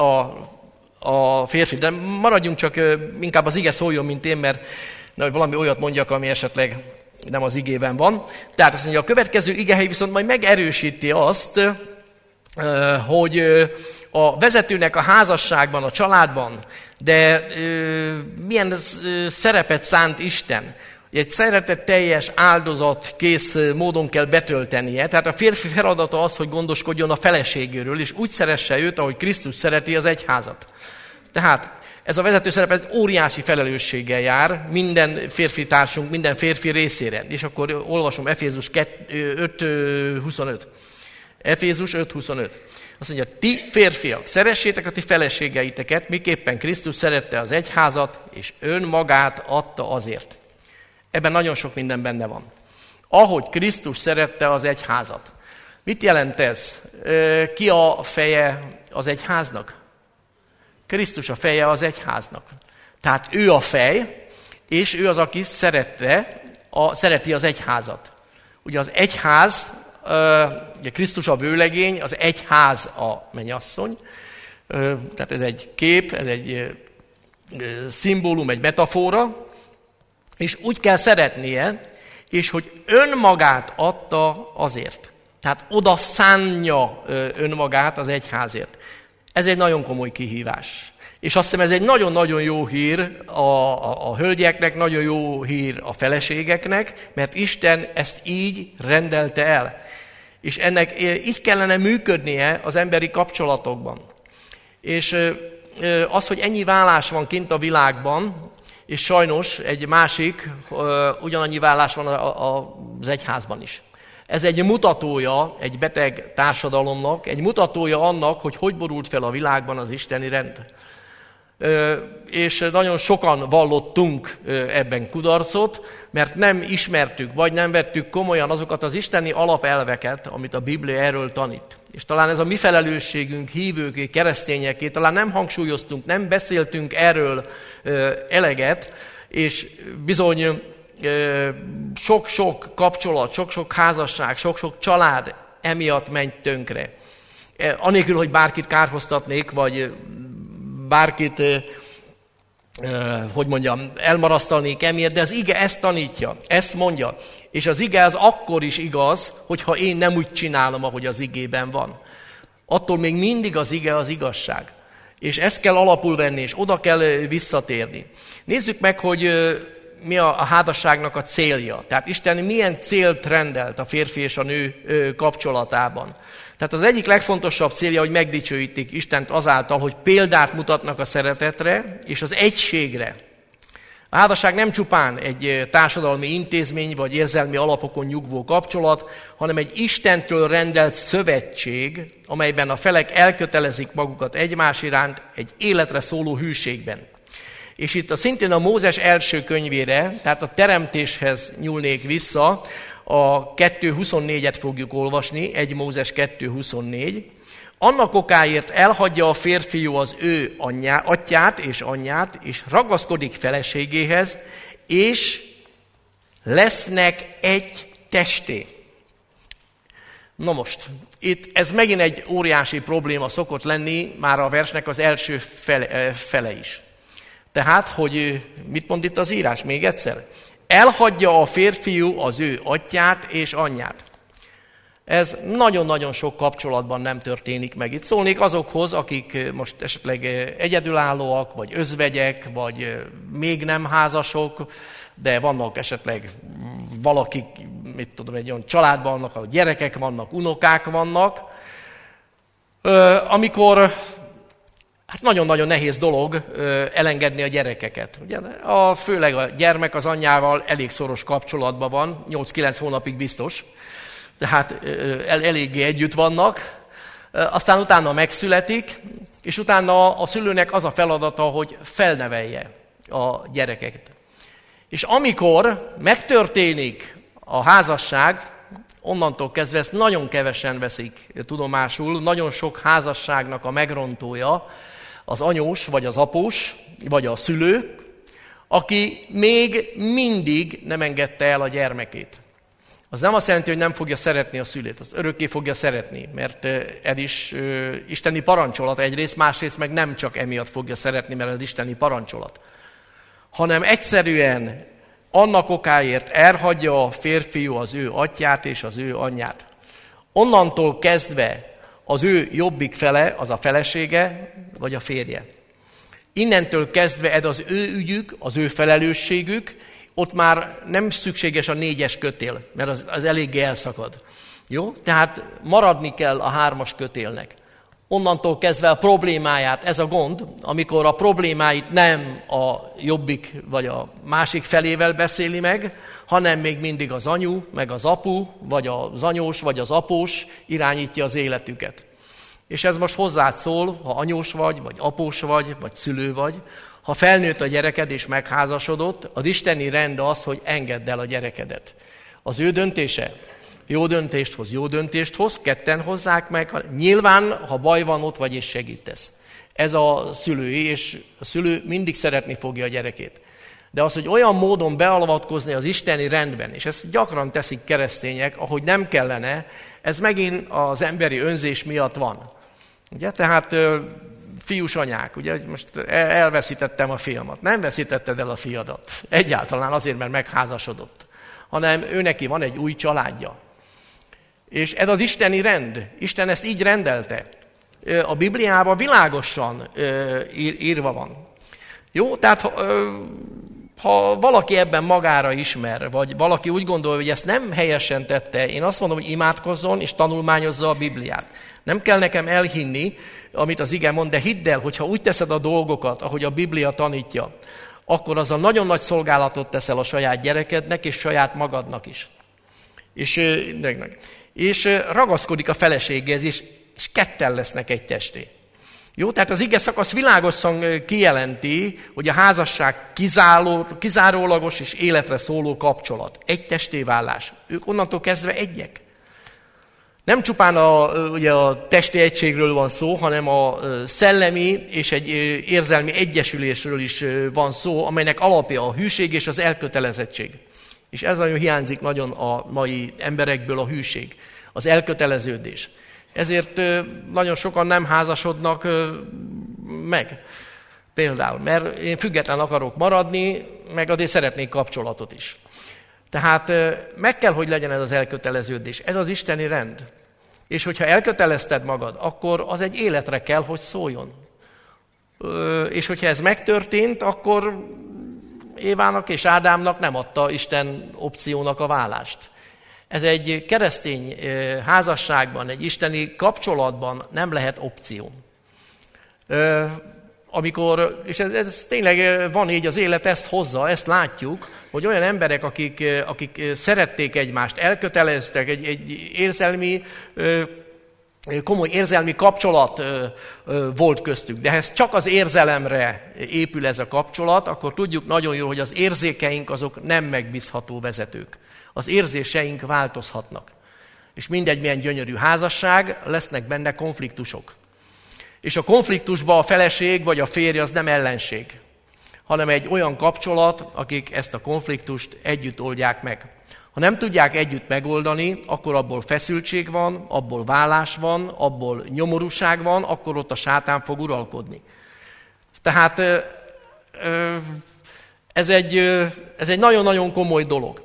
a férfi. De maradjunk csak, inkább az ige szóljon, mint én, mert valami olyat mondjak, ami esetleg nem az igében van. Tehát azt mondja, a következő igehely viszont majd megerősíti azt, hogy a vezetőnek a házasságban, a családban, de milyen szerepet szánt Isten. Egy szeretetteljes, áldozatkész módon kell betöltenie. Tehát a férfi feladata az, hogy gondoskodjon a feleségéről, és úgy szeresse őt, ahogy Krisztus szereti az egyházat. Tehát ez a vezető szerep ez óriási felelősséggel jár minden férfi társunk, minden férfi részére. És akkor olvasom Efézus 5.25. Efézus 5.25. Azt mondja, ti férfiak, szeressétek a ti feleségeiteket, miképpen Krisztus szerette az egyházat, és önmagát adta azért. Ebben nagyon sok minden benne van. Ahogy Krisztus szerette az egyházat. Mit jelent ez? Ki a feje az egyháznak? Krisztus a feje az egyháznak. Tehát ő a fej, és ő az, aki szereti az egyházat. Ugye az egyház, ugye Krisztus a vőlegény, az egyház a mennyasszony. Tehát ez egy kép, ez egy szimbólum, egy metafora, és úgy kell szeretnie, és hogy önmagát adta azért. Tehát oda szánja önmagát az egyházért. Ez egy nagyon komoly kihívás. És azt hiszem, ez egy nagyon-nagyon jó hír a hölgyeknek, nagyon jó hír a feleségeknek, mert Isten ezt így rendelte el. És ennek így kellene működnie az emberi kapcsolatokban. És az, hogy ennyi vállás van kint a világban, és sajnos egy másik, ugyanannyi vállás van az egyházban is. Ez egy mutatója egy beteg társadalomnak, egy mutatója annak, hogy borult fel a világban az isteni rend. És nagyon sokan vallottunk ebben kudarcot, mert nem ismertük, vagy nem vettük komolyan azokat az isteni alapelveket, amit a Biblia erről tanít. És talán ez a mi felelősségünk, hívőké, keresztényeké, talán nem hangsúlyoztunk, nem beszéltünk erről eleget, és bizony sok-sok kapcsolat, sok-sok házasság, sok-sok család emiatt ment tönkre. Anélkül, hogy bárkit kárhoztatnék, vagy bárkit, elmarasztalnék emiatt, de az ige ezt tanítja, ezt mondja. És az ige az akkor is igaz, hogyha én nem úgy csinálom, ahogy az igében van. Attól még mindig az ige az igazság. És ezt kell alapul venni, és oda kell visszatérni. Nézzük meg, hogy mi a házasságnak a célja. Tehát Isten milyen célt rendelt a férfi és a nő kapcsolatában. Tehát az egyik legfontosabb célja, hogy megdicsőítik Istent azáltal, hogy példát mutatnak a szeretetre és az egységre. A házasság nem csupán egy társadalmi intézmény vagy érzelmi alapokon nyugvó kapcsolat, hanem egy Istentől rendelt szövetség, amelyben a felek elkötelezik magukat egymás iránt egy életre szóló hűségben. És itt szintén a Mózes első könyvére, tehát a teremtéshez nyúlnék vissza, a 2.24-et fogjuk olvasni, 1 Mózes 2.24. Annak okáért elhagyja a férfiú az ő atyát és anyját, és ragaszkodik feleségéhez, és lesznek egy testé. Na most, itt ez megint egy óriási probléma szokott lenni, már a versnek az első fele is. Tehát, hogy mit mond itt az írás még egyszer? Elhagyja a férfiú az ő atyát és anyját. Ez nagyon-nagyon sok kapcsolatban nem történik meg. Itt szólnék azokhoz, akik most esetleg egyedülállóak, vagy özvegyek, vagy még nem házasok, de vannak esetleg valakik, egy olyan családban vannak, ahol gyerekek vannak, unokák vannak, amikor nagyon-nagyon nehéz dolog elengedni a gyerekeket. Ugye? Főleg a gyermek az anyjával elég szoros kapcsolatban van, 8-9 hónapig biztos, tehát eléggé együtt vannak, aztán utána megszületik, és utána a szülőnek az a feladata, hogy felnevelje a gyereket. És amikor megtörténik a házasság, onnantól kezdve ezt nagyon kevesen veszik tudomásul, nagyon sok házasságnak a megrontója az anyós, vagy az após, vagy a szülő, aki még mindig nem engedte el a gyermekét. Az nem azt jelenti, hogy nem fogja szeretni a szülét, azt örökké fogja szeretni, mert ez is isteni parancsolat egyrészt, másrészt meg nem csak emiatt fogja szeretni, mert ez isteni parancsolat, hanem egyszerűen annak okáért elhagyja a férfiú az ő atyát és az ő anyját. Onnantól kezdve az ő jobbik fele, az a felesége, vagy a férje. Innentől kezdve ez az ő ügyük, az ő felelősségük, ott már nem szükséges a 4-es kötél, mert az eléggé elszakad. Jó? Tehát maradni kell a 3-as kötélnek. Onnantól kezdve a problémáját, ez a gond, amikor a problémáit nem a jobbik vagy a másik felével beszéli meg, hanem még mindig az anyu, meg az apu, vagy az anyós, vagy az após irányítja az életüket. És ez most hozzád szól, ha anyós vagy após vagy szülő vagy, ha felnőtt a gyereked és megházasodott, az isteni rend az, hogy engedd el a gyerekedet. Az ő döntése jó döntést hoz, ketten hozzák meg, nyilván, ha baj van ott vagy és segítesz. Ez a szülői, és a szülő mindig szeretni fogja a gyerekét. De az, hogy olyan módon beavatkozni az isteni rendben, és ezt gyakran teszik keresztények, ahogy nem kellene, ez megint az emberi önzés miatt van. Ugye? Tehát fiús anyák, ugye most elveszítettem a fiamat. Nem veszítetted el a fiadat. Egyáltalán azért, mert megházasodott. Hanem ő neki van egy új családja. És ez az isteni rend. Isten ezt így rendelte. A Bibliában világosan írva van. Jó, tehát ha valaki ebben magára ismer, vagy valaki úgy gondolja, hogy ezt nem helyesen tette, én azt mondom, hogy imádkozzon és tanulmányozza a Bibliát. Nem kell nekem elhinni, amit az ige mond, de hidd el, hogyha úgy teszed a dolgokat, ahogy a Biblia tanítja, akkor azzal nagyon nagy szolgálatot teszel a saját gyerekednek és saját magadnak is. És ragaszkodik a feleséghez, és ketten lesznek egy testé. Jó, tehát az ige szakasz világosan kijelenti, hogy a házasság kizárólagos és életre szóló kapcsolat. Egy testévállás. Ők onnantól kezdve egyek. Nem csupán ugye a testi egységről van szó, hanem a szellemi és egy érzelmi egyesülésről is van szó, amelynek alapja a hűség és az elkötelezettség. És ez nagyon hiányzik nagyon a mai emberekből a hűség, az elköteleződés. Ezért nagyon sokan nem házasodnak meg. Például, mert én független akarok maradni, meg azért szeretnék kapcsolatot is. Tehát meg kell, hogy legyen ez az elköteleződés. Ez az isteni rend. És hogyha elkötelezted magad, akkor az egy életre kell, hogy szóljon. És hogyha ez megtörtént, akkor Évának és Ádámnak nem adta Isten opciónak a válást. Ez egy keresztény házasságban, egy isteni kapcsolatban nem lehet opció. És ez tényleg van így, az élet ezt hozza, ezt látjuk, hogy olyan emberek, akik szerették egymást, elköteleztek, egy érzelmi komoly érzelmi kapcsolat volt köztük, de ez csak az érzelemre épül ez a kapcsolat, akkor tudjuk nagyon jól, hogy az érzékeink azok nem megbízható vezetők. Az érzéseink változhatnak. És mindegy, milyen gyönyörű házasság, lesznek benne konfliktusok. És a konfliktusban a feleség vagy a férj az nem ellenség, hanem egy olyan kapcsolat, akik ezt a konfliktust együtt oldják meg. Ha nem tudják együtt megoldani, akkor abból feszültség van, abból válás van, abból nyomorúság van, akkor ott a sátán fog uralkodni. Tehát ez egy nagyon-nagyon komoly dolog.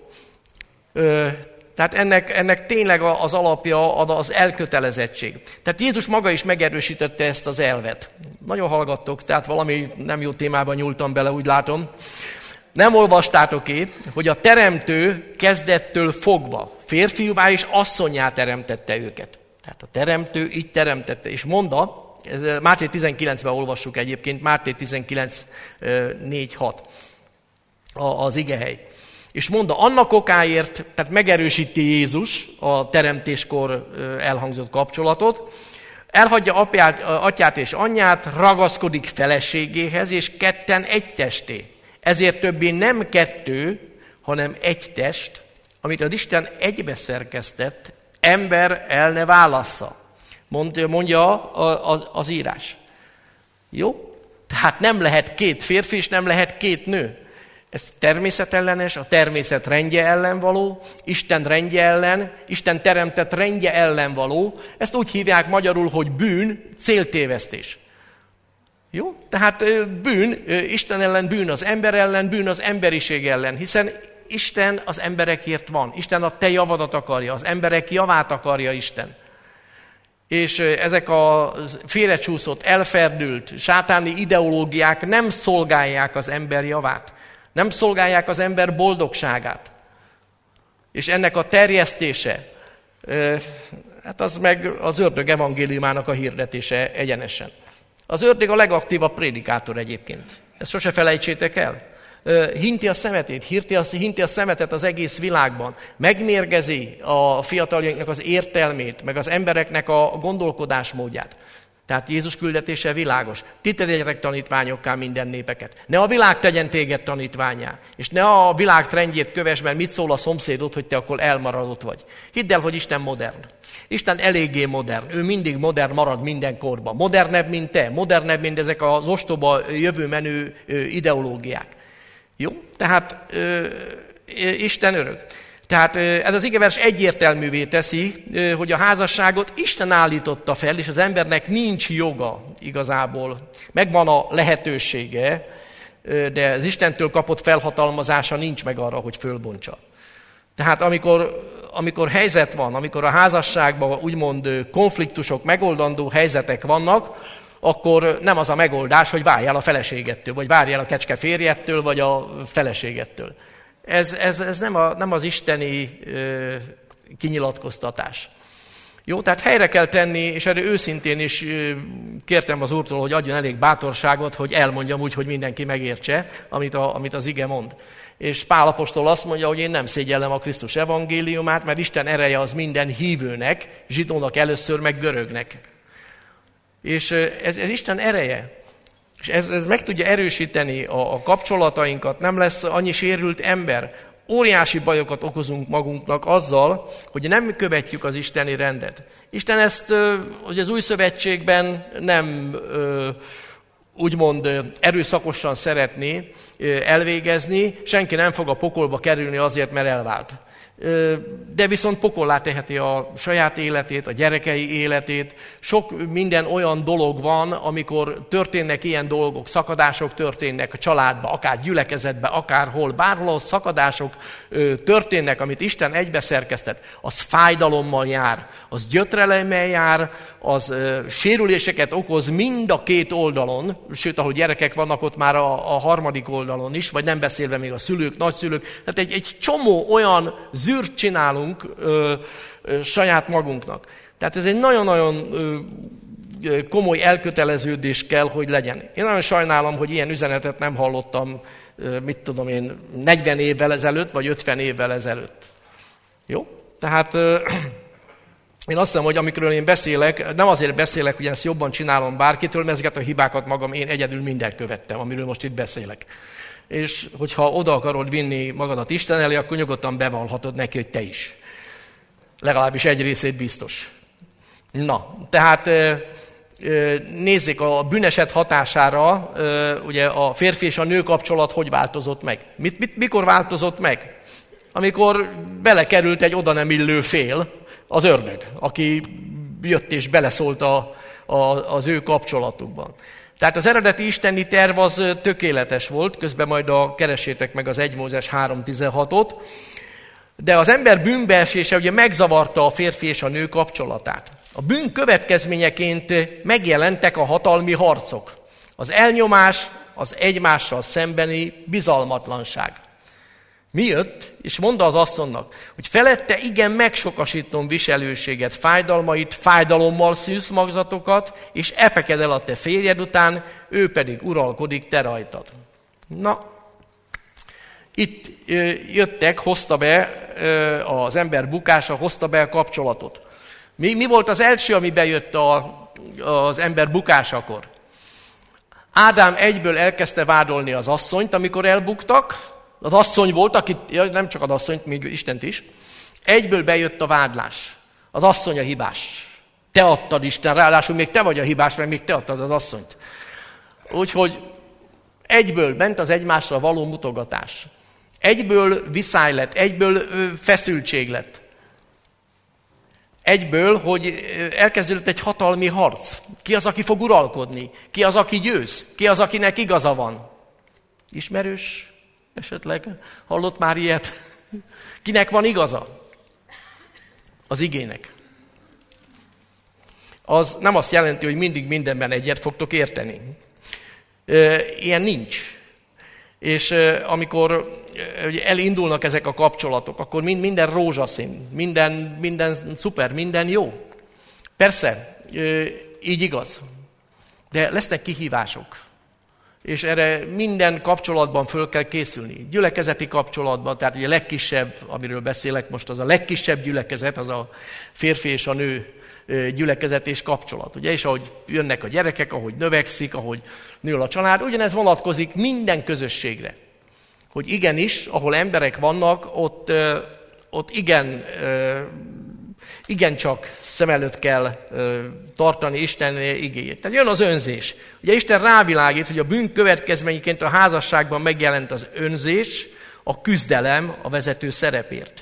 Tehát ennek tényleg az alapja az elkötelezettség. Tehát Jézus maga is megerősítette ezt az elvet. Nagyon hallgattok, tehát valami nem jó témában nyúltam bele, úgy látom. Nem olvastátok-e, hogy a teremtő kezdettől fogva férfiúvá és asszonnyá teremtette őket. Tehát a teremtő így teremtette. És mondta, Máté 19-ben olvassuk egyébként, Máté 19:4-6 az igehely. És mondta, annak okáért, tehát megerősíti Jézus a teremtéskor elhangzott kapcsolatot, elhagyja atyát és anyját, ragaszkodik feleségéhez, és ketten egy testé. Ezért többé nem kettő, hanem egy test, amit az Isten egybeszerkesztett, ember el ne válassza. Mondja az írás. Jó? Tehát nem lehet két férfi, és nem lehet két nő. Ez természetellenes, a természet rendje ellen való, Isten rendje ellen, Isten teremtett rendje ellen való. Ezt úgy hívják magyarul, hogy bűn, céltévesztés. Jó? Tehát bűn, Isten ellen bűn, az ember ellen bűn, az emberiség ellen, hiszen Isten az emberekért van. Isten a te javadat akarja, az emberek javát akarja Isten. És ezek a félrecsúszott, elferdült, sátáni ideológiák nem szolgálják az ember javát. Nem szolgálják az ember boldogságát. És ennek a terjesztése, hát az meg az ördög evangéliumának a hirdetése egyenesen. Az ördög a legaktívabb prédikátor egyébként. Ezt sose felejtsétek el. Hinti a szemetét, hinti a szemetet az egész világban. Megmérgezi a fiataljainknak az értelmét, meg az embereknek a gondolkodásmódját. Tehát Jézus küldetése világos. Ti tegyetek tanítványokká minden népeket. Ne a világ tegyen téged tanítvánnyá. És ne a világ trendjét kövess, mert mit szól a szomszédod, hogy te akkor elmaradott vagy. Hidd el, hogy Isten modern. Isten eléggé modern. Ő mindig modern marad minden korban. Modernebb, mint te. Modernebb, mint ezek az ostoba jövő menő ideológiák. Jó? Tehát Isten örök. Tehát ez az igevers egyértelművé teszi, hogy a házasságot Isten állította fel, és az embernek nincs joga igazából. Megvan a lehetősége, de az Istentől kapott felhatalmazása nincs meg arra, hogy fölbontsa. Tehát amikor helyzet van, amikor a házasságban úgymond konfliktusok, megoldandó helyzetek vannak, akkor nem az a megoldás, hogy várj el a feleségettől, vagy várj el a kecske férjettől, vagy a feleségettől. Ez nem az isteni kinyilatkoztatás. Jó, tehát helyre kell tenni, és erre őszintén is kértem az Úrtól, hogy adjon elég bátorságot, hogy elmondjam úgy, hogy mindenki megértse, amit az ige mond. És Pál apostol azt mondja, hogy én nem szégyellem a Krisztus evangéliumát, mert Isten ereje az minden hívőnek, zsidónak először, meg görögnek. És ez Isten ereje. És ez meg tudja erősíteni a kapcsolatainkat, nem lesz annyi sérült ember. Óriási bajokat okozunk magunknak azzal, hogy nem követjük az isteni rendet. Isten ezt hogy az új szövetségben nem úgymond erőszakosan szeretné elvégezni, senki nem fog a pokolba kerülni azért, mert elvált. De viszont pokollá teheti a saját életét, a gyerekei életét. Sok minden olyan dolog van, amikor történnek ilyen dolgok, szakadások történnek a családba, akár gyülekezetbe, akárhol, bárhol szakadások történnek, amit Isten egybeszerkesztett, az fájdalommal jár, az gyötrelemmel jár, az sérüléseket okoz mind a két oldalon, sőt, ahol gyerekek vannak, ott már a harmadik oldalon is, vagy nem beszélve még a szülők, nagyszülők. Tehát egy csomó olyan zűrt csinálunk saját magunknak. Tehát ez egy nagyon-nagyon komoly elköteleződés kell, hogy legyen. Én nagyon sajnálom, hogy ilyen üzenetet nem hallottam, 40 évvel ezelőtt, vagy 50 évvel ezelőtt. Jó? Tehát Én azt hiszem, hogy amikről én beszélek, nem azért beszélek, hogy ezt jobban csinálom bárkitől, mert ezeket a hibákat magam én egyedül mindent követtem, amiről most itt beszélek. És hogyha oda akarod vinni magadat Isten elé, akkor nyugodtan bevallhatod neki, hogy te is. Legalábbis egy részét biztos. Na, tehát nézzék, a bűneset hatására ugye a férfi és a nő kapcsolat hogy változott meg? Mikor változott meg? Amikor belekerült egy oda nem illő fél, az ördög, aki jött és beleszólt az ő kapcsolatukban. Tehát az eredeti isteni terv az tökéletes volt, közben majd keressétek meg az 1 Mózes 3.16-ot, de az ember bűnbeesése ugye megzavarta a férfi és a nő kapcsolatát. A bűn következményeként megjelentek a hatalmi harcok, az elnyomás, az egymással szembeni bizalmatlanság. Mi jött? És mondta az asszonynak, hogy felette igen megsokasítom viselőséget, fájdalmait, fájdalommal szűz magzatokat, és epeked el a te férjed után, ő pedig uralkodik te rajtad. Na, itt hozta be az ember bukása, hozta be a kapcsolatot. Mi volt az első, ami bejött az ember bukásakor? Ádám egyből elkezdte vádolni az asszonyt, amikor elbuktak. Az asszony volt, nem csak az asszonyt, még Istent is. Egyből bejött a vádlás. Az asszony a hibás. Te adtad, Isten, ráadásul még te vagy a hibás, mert még te adtad az asszonyt. Úgyhogy egyből ment az egymásra való mutogatás. Egyből viszály lett, egyből feszültség lett. Egyből, hogy elkezdődött egy hatalmi harc. Ki az, aki fog uralkodni? Ki az, aki győz? Ki az, akinek igaza van? Ismerős? Esetleg hallott már ilyet? Kinek van igaza? Az igének. Az nem azt jelenti, hogy mindig mindenben egyet fogtok érteni. Ilyen nincs. És amikor elindulnak ezek a kapcsolatok, akkor minden rózsaszín, minden szuper, minden jó. Persze, így igaz. De lesznek kihívások. És erre minden kapcsolatban föl kell készülni. Gyülekezeti kapcsolatban, tehát ugye a legkisebb, amiről beszélek most, az a legkisebb gyülekezet, az a férfi és a nő gyülekezet és kapcsolat. Ugye? És ahogy jönnek a gyerekek, ahogy növekszik, ahogy nő a család, ugyanez vonatkozik minden közösségre. Hogy igenis, ahol emberek vannak, ott igencsak szem előtt kell tartani Isten igéjét. Tehát jön az önzés. Ugye Isten rávilágít, hogy a bűn következményeként a házasságban megjelent az önzés, a küzdelem a vezető szerepért.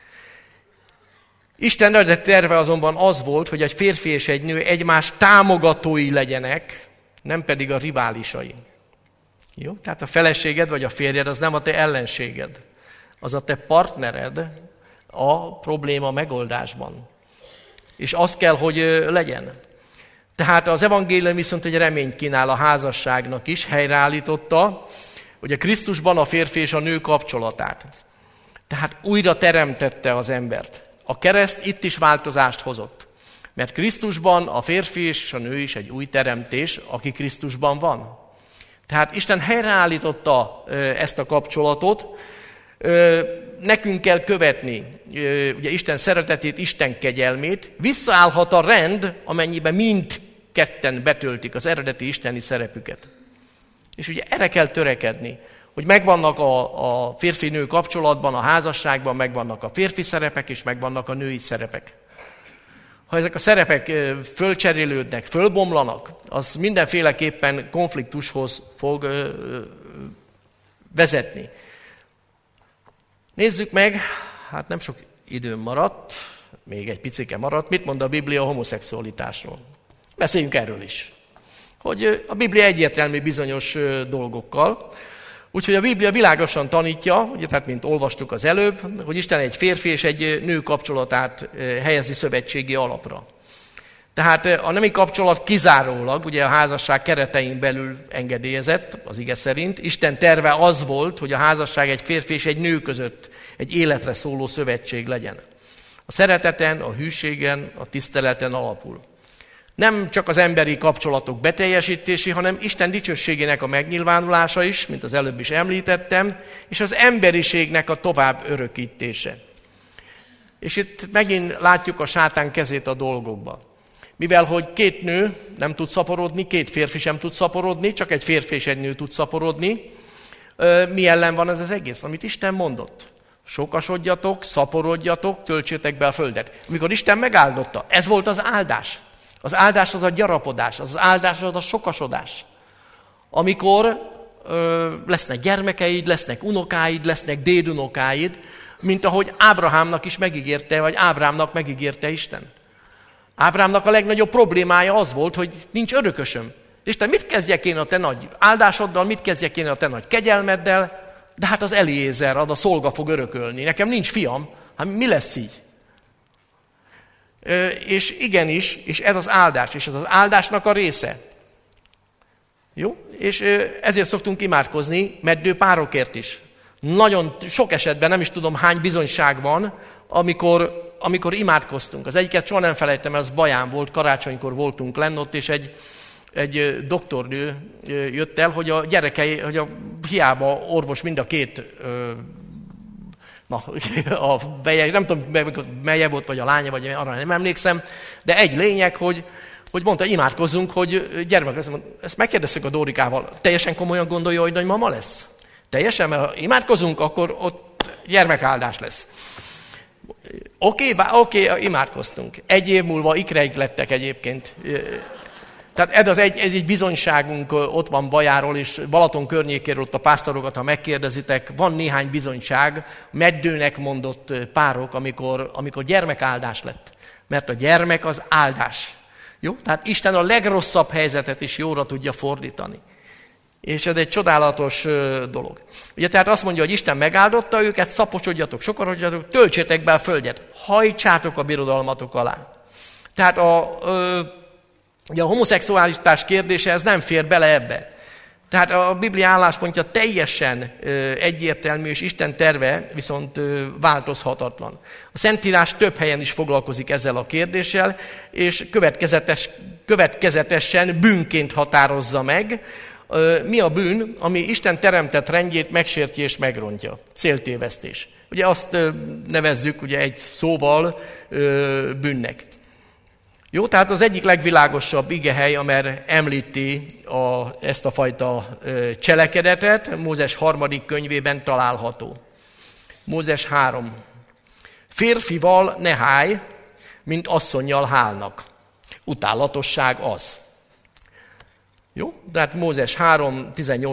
Isten eredeti terve azonban az volt, hogy egy férfi és egy nő egymás támogatói legyenek, nem pedig a riválisai. Jó? Tehát a feleséged vagy a férjed az nem a te ellenséged, az a te partnered a probléma megoldásban. És az kell, hogy legyen. Tehát az evangélium viszont egy reményt kínál a házasságnak is, helyreállította, hogy a Krisztusban a férfi és a nő kapcsolatát. Tehát újra teremtette az embert. A kereszt itt is változást hozott. Mert Krisztusban a férfi és a nő is egy új teremtés, aki Krisztusban van. Tehát Isten helyreállította ezt a kapcsolatot, nekünk kell követni ugye Isten szeretetét, Isten kegyelmét, visszaállhat a rend, amennyiben mindketten betöltik az eredeti isteni szerepüket. És ugye erre kell törekedni, hogy megvannak a férfi-nő kapcsolatban, a házasságban, megvannak a férfi szerepek, és megvannak a női szerepek. Ha ezek a szerepek fölcserélődnek, fölbomlanak, az mindenféleképpen konfliktushoz fog vezetni. Nézzük meg, hát nem sok időm maradt, még egy picike maradt, mit mond a Biblia a homoszexualitásról. Beszéljünk erről is. Hogy a Biblia egyértelmű bizonyos dolgokkal, úgyhogy a Biblia világosan tanítja, ugye, tehát mint olvastuk az előbb, hogy Isten egy férfi és egy nő kapcsolatát helyezi szövetségi alapra. Tehát a nemi kapcsolat kizárólag, ugye a házasság keretein belül engedélyezett, az ige szerint. Isten terve az volt, hogy a házasság egy férfi és egy nő között egy életre szóló szövetség legyen. A szereteten, a hűségen, a tiszteleten alapul. Nem csak az emberi kapcsolatok beteljesítési, hanem Isten dicsőségének a megnyilvánulása is, mint az előbb is említettem, és az emberiségnek a tovább örökítése. És itt megint látjuk a sátán kezét a dolgokba. Mivel, hogy 2 nő nem tud szaporodni, 2 férfi sem tud szaporodni, csak egy férfi és egy nő tud szaporodni. Mi ellen van ez az egész, amit Isten mondott? Sokasodjatok, szaporodjatok, töltsétek be a földet. Amikor Isten megáldotta, ez volt az áldás. Az áldás az a gyarapodás, az áldás az a sokasodás. Amikor lesznek gyermekeid, lesznek unokáid, lesznek dédunokáid, mint ahogy Ábrahámnak is megígérte, vagy Ábrámnak megígérte Isten. Ábrámnak a legnagyobb problémája az volt, hogy nincs örökösöm. Isten, mit kezdjek én a te nagy áldásoddal, mit kezdjek én a te nagy kegyelmeddel, de hát az Eliézer, az a szolga fog örökölni. Nekem nincs fiam, hát mi lesz így? És igenis, és ez az áldás, és ez az áldásnak a része. Jó? És ezért szoktunk imádkozni meddő párokért is. Nagyon sok esetben, nem is tudom hány bizonyság van, amikor imádkoztunk. Az egyiket soha nem felejtem, ez Baján volt, karácsonykor voltunk lenn ott, és egy doktornő jött el, hogy a gyerekei, hogy hiába orvos mind a 2, a veje, nem tudom, melye volt, vagy a lánya, vagy arra nem emlékszem, de egy lényeg, hogy mondta, imádkozzunk, hogy gyermek, ezt megkérdeztük a Dórikával, teljesen komolyan gondolja, hogy nagymama lesz? Teljesen, mert ha imádkozunk, akkor ott gyermekáldás lesz. Oké, imádkoztunk. 1 év múlva ikreik lettek egyébként. Tehát ez egy bizonyságunk ott van Bajáról, és Balaton környékéről ott a pásztorokat, ha megkérdezitek, van néhány bizonyság, meddőnek mondott párok, amikor gyermekáldás lett. Mert a gyermek az áldás. Jó? Tehát Isten a legrosszabb helyzetet is jóra tudja fordítani. És ez egy csodálatos dolog. Ugye tehát azt mondja, hogy Isten megáldotta őket, szaposodjatok, sokarodjatok, töltsétek be a földet, hajtsátok a birodalmatok alá. Tehát ugye a homoszexualitás kérdése, ez nem fér bele ebbe. Tehát a Biblia álláspontja teljesen egyértelmű, és Isten terve viszont változhatatlan. A Szentírás több helyen is foglalkozik ezzel a kérdéssel, és következetesen bűnként határozza meg. Mi a bűn, ami Isten teremtett rendjét megsérti és megrontja? Céltévesztés. Ugye azt nevezzük ugye egy szóval bűnnek. Jó, tehát az egyik legvilágosabb igehely, amely említi ezt a fajta cselekedetet, Mózes 3. könyvében található. Mózes 3. Férfival ne hálj, mint asszonnyal hálnak. Utálatosság az. Jó? Tehát Mózes 3,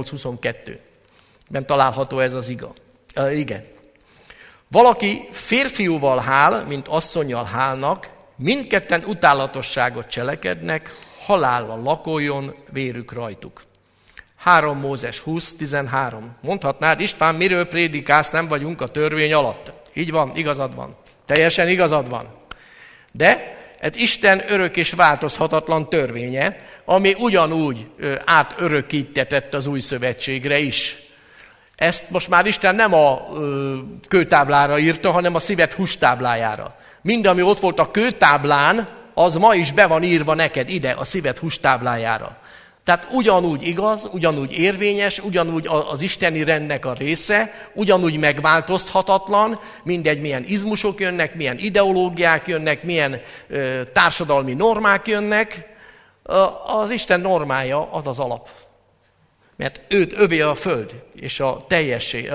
18-22-ben található ez az igen. Valaki férfiúval hál, mint asszonnyal hálnak, mindketten utálatosságot cselekednek, halállal lakoljon vérük rajtuk. 3 Mózes 20, 13. Mondhatnád, István, miről prédikálsz, nem vagyunk a törvény alatt. Így van, igazad van. Teljesen igazad van. De ez Isten örök és változhatatlan törvénye, ami ugyanúgy átörökítetett az új szövetségre is. Ezt most már Isten nem a kőtáblára írta, hanem a szíved hústáblájára. Mind, ami ott volt a kőtáblán, az ma is be van írva neked ide, a szíved hústáblájára. Tehát ugyanúgy igaz, ugyanúgy érvényes, ugyanúgy az isteni rendnek a része, ugyanúgy megváltozhatatlan, mindegy, milyen izmusok jönnek, milyen ideológiák jönnek, milyen társadalmi normák jönnek. Az Isten normája az az alap. Mert övé a föld, és a teljesség,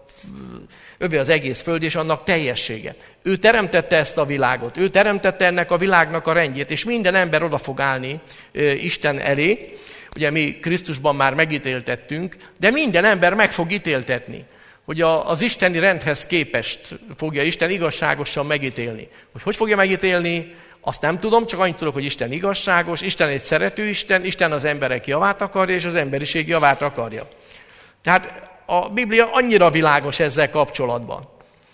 övé az egész föld, és annak teljessége. Ő teremtette ezt a világot, ő teremtette ennek a világnak a rendjét, és minden ember oda fog állni Isten elé. Ugye mi Krisztusban már megítéltettünk, de minden ember meg fog ítéltetni, hogy az isteni rendhez képest fogja Isten igazságosan megítélni. Hogy fogja megítélni, azt nem tudom, csak annyit tudok, hogy Isten igazságos, Isten egy szerető Isten, Isten az emberek javát akarja, és az emberiség javát akarja. Tehát a Biblia annyira világos ezzel kapcsolatban.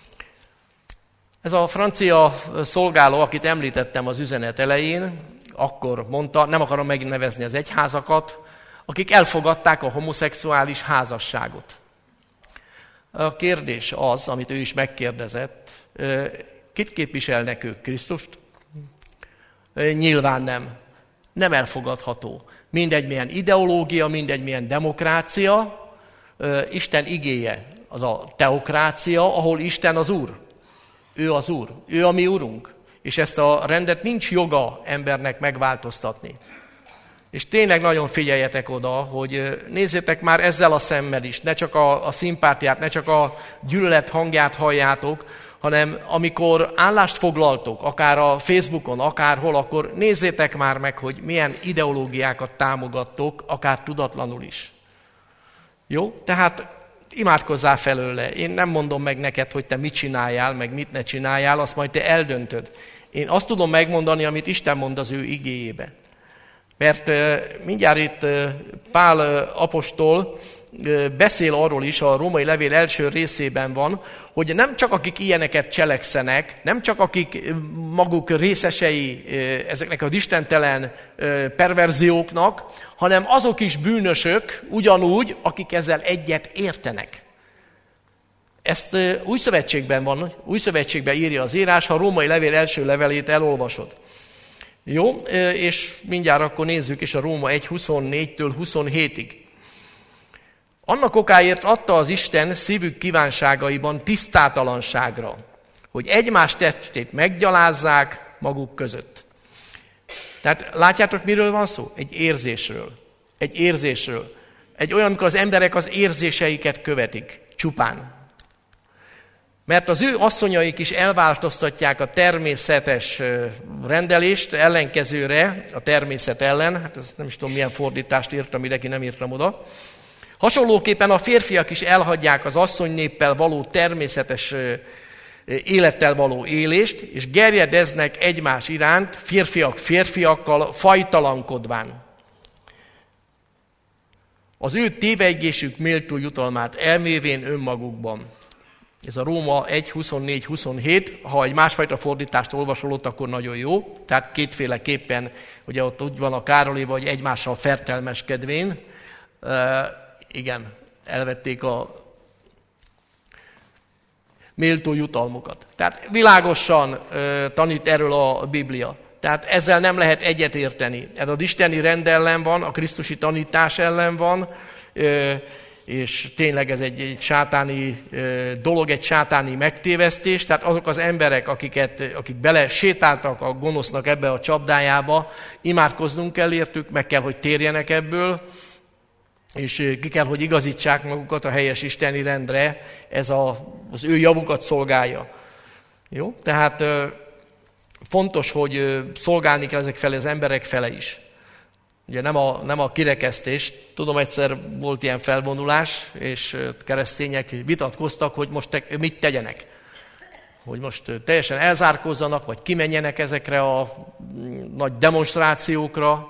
Ez a francia szolgáló, akit említettem az üzenet elején, akkor mondta, nem akarom megnevezni az egyházakat, akik elfogadták a homoszexuális házasságot. A kérdés az, amit ő is megkérdezett, kit képviselnek ők, Krisztust? Nyilván nem. Nem elfogadható. Mindegy milyen ideológia, mindegy milyen demokrácia, Isten igéje az a teokrácia, ahol Isten az Úr. Ő az Úr, ő a mi Urunk, és ezt a rendet nincs joga embernek megváltoztatni. És tényleg nagyon figyeljetek oda, hogy nézzétek már ezzel a szemmel is, ne csak a szimpátiát, ne csak a gyűlölet hangját halljátok, hanem amikor állást foglaltok, akár a Facebookon, akárhol, akkor nézzétek már meg, hogy milyen ideológiákat támogattok, akár tudatlanul is. Jó? Tehát imádkozzál felőle. Én nem mondom meg neked, hogy te mit csináljál, meg mit ne csináljál, azt majd te eldöntöd. Én azt tudom megmondani, amit Isten mond az ő igéjébe. Mert mindjárt itt Pál apostol beszél arról is, a római levél első részében van, hogy nem csak akik ilyeneket cselekszenek, nem csak akik maguk részesei ezeknek az istentelen perverzióknak, hanem azok is bűnösök ugyanúgy, akik ezzel egyet értenek. Ezt új szövetségben van, új szövetségben írja az írás, ha a római levél első levelét elolvasod. Jó, és mindjárt akkor nézzük is a Róma 1.24-től 27-ig. Annak okáért adta az Isten szívük kívánságaiban tisztátalanságra, hogy egymás testét meggyalázzák maguk között. Tehát látjátok, miről van szó? Egy érzésről. Egy érzésről. Egy olyan, amikor az emberek az érzéseiket követik, csupán. Mert az ő asszonyaik is elváltoztatják a természetes rendelést ellenkezőre, a természet ellen, hát ezt nem is tudom milyen fordítást írtam ide, ki nem írtam oda. Hasonlóképpen a férfiak is elhagyják az asszonynéppel való természetes élettel való élést, és gerjedeznek egymás iránt, férfiak férfiakkal fajtalankodván. Az ő tévejgésük méltó jutalmát elmévén önmagukban. Ez a Róma 1.24-27, ha egy másfajta fordítást olvasol ott, akkor nagyon jó. Tehát kétféleképpen, ugye ott úgy van a Károléban, hogy egymással fertelmeskedvén. Igen, elvették a méltó jutalmukat. Tehát világosan tanít erről a Biblia. Tehát ezzel nem lehet egyetérteni. Ez az isteni rend ellen van, a krisztusi tanítás ellen van, és tényleg ez egy sátáni dolog, egy sátáni megtévesztés. Tehát azok az emberek, akik bele sétáltak a gonosznak ebbe a csapdájába, imádkoznunk kell értük, meg kell, hogy térjenek ebből, és ki kell, hogy igazítsák magukat a helyes isteni rendre, ez az ő javukat szolgálja. Jó? Tehát fontos, hogy szolgálni kell ezek felé, az emberek fele is. Ugye nem a kirekesztés. Tudom, egyszer volt ilyen felvonulás, és keresztények vitatkoztak, hogy most mit tegyenek. Hogy most teljesen elzárkózzanak, vagy kimenjenek ezekre a nagy demonstrációkra.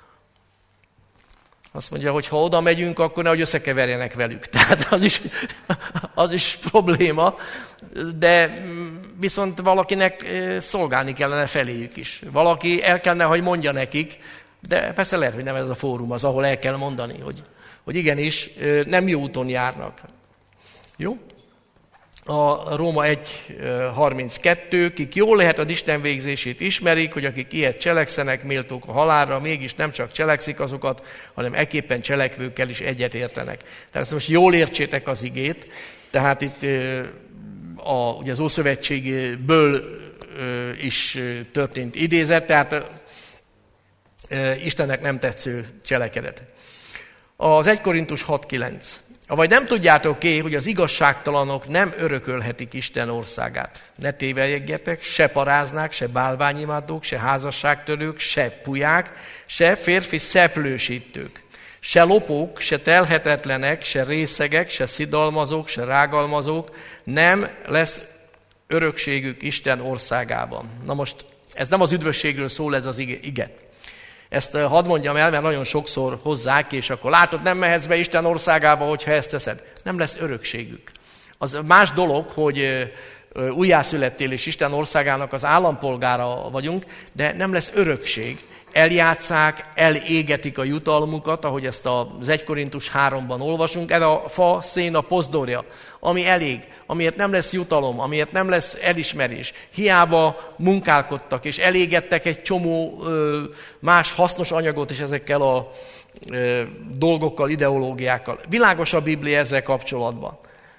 Azt mondja, hogy ha oda megyünk, akkor nehogy összekeverjenek velük. Tehát az is probléma, de viszont valakinek szolgálni kellene feléjük is. Valaki el kellene, hogy mondja nekik, de persze lehet, hogy nem ez a fórum az, ahol el kell mondani, hogy igenis nem jó úton járnak. Jó? A Róma 1.32, kik jól lehet az Isten végzését ismerik, hogy akik ilyet cselekszenek, méltók a halálra, mégis nem csak cselekszik azokat, hanem ekképpen cselekvőkkel is egyetértenek. Tehát ezt most jól értsétek az igét, tehát itt ugye az Ószövetségből is történt idézet, tehát Istennek nem tetsző cselekedet. Az 1 Korintus 6.9. Avagy nem tudjátok-e, hogy az igazságtalanok nem örökölhetik Isten országát. Ne tévejegjetek, se paráznák, se bálványimádók, se házasságtörők, se pulyák, se férfi szeplősítők, se lopók, se telhetetlenek, se részegek, se szidalmazók, se rágalmazók, nem lesz örökségük Isten országában. Na most, ez nem az üdvösségről szól, ez az ige. Ezt hadd mondjam el, mert nagyon sokszor hozzák, és akkor látod, nem mehetsz be Isten országába, hogyha ezt teszed. Nem lesz örökségük. Az más dolog, hogy újjászülettél és Isten országának az állampolgára vagyunk, de nem lesz örökség. Eljátszák, elégetik a jutalmukat, ahogy ezt az 1 Korintus 3-ban olvasunk. Ez a fa, szén, a pozdorja, ami elég, amiért nem lesz jutalom, amiért nem lesz elismerés. Hiába munkálkodtak, és elégettek egy csomó más hasznos anyagot is ezekkel a dolgokkal, ideológiákkal. Világos a Biblia ezzel kapcsolatban.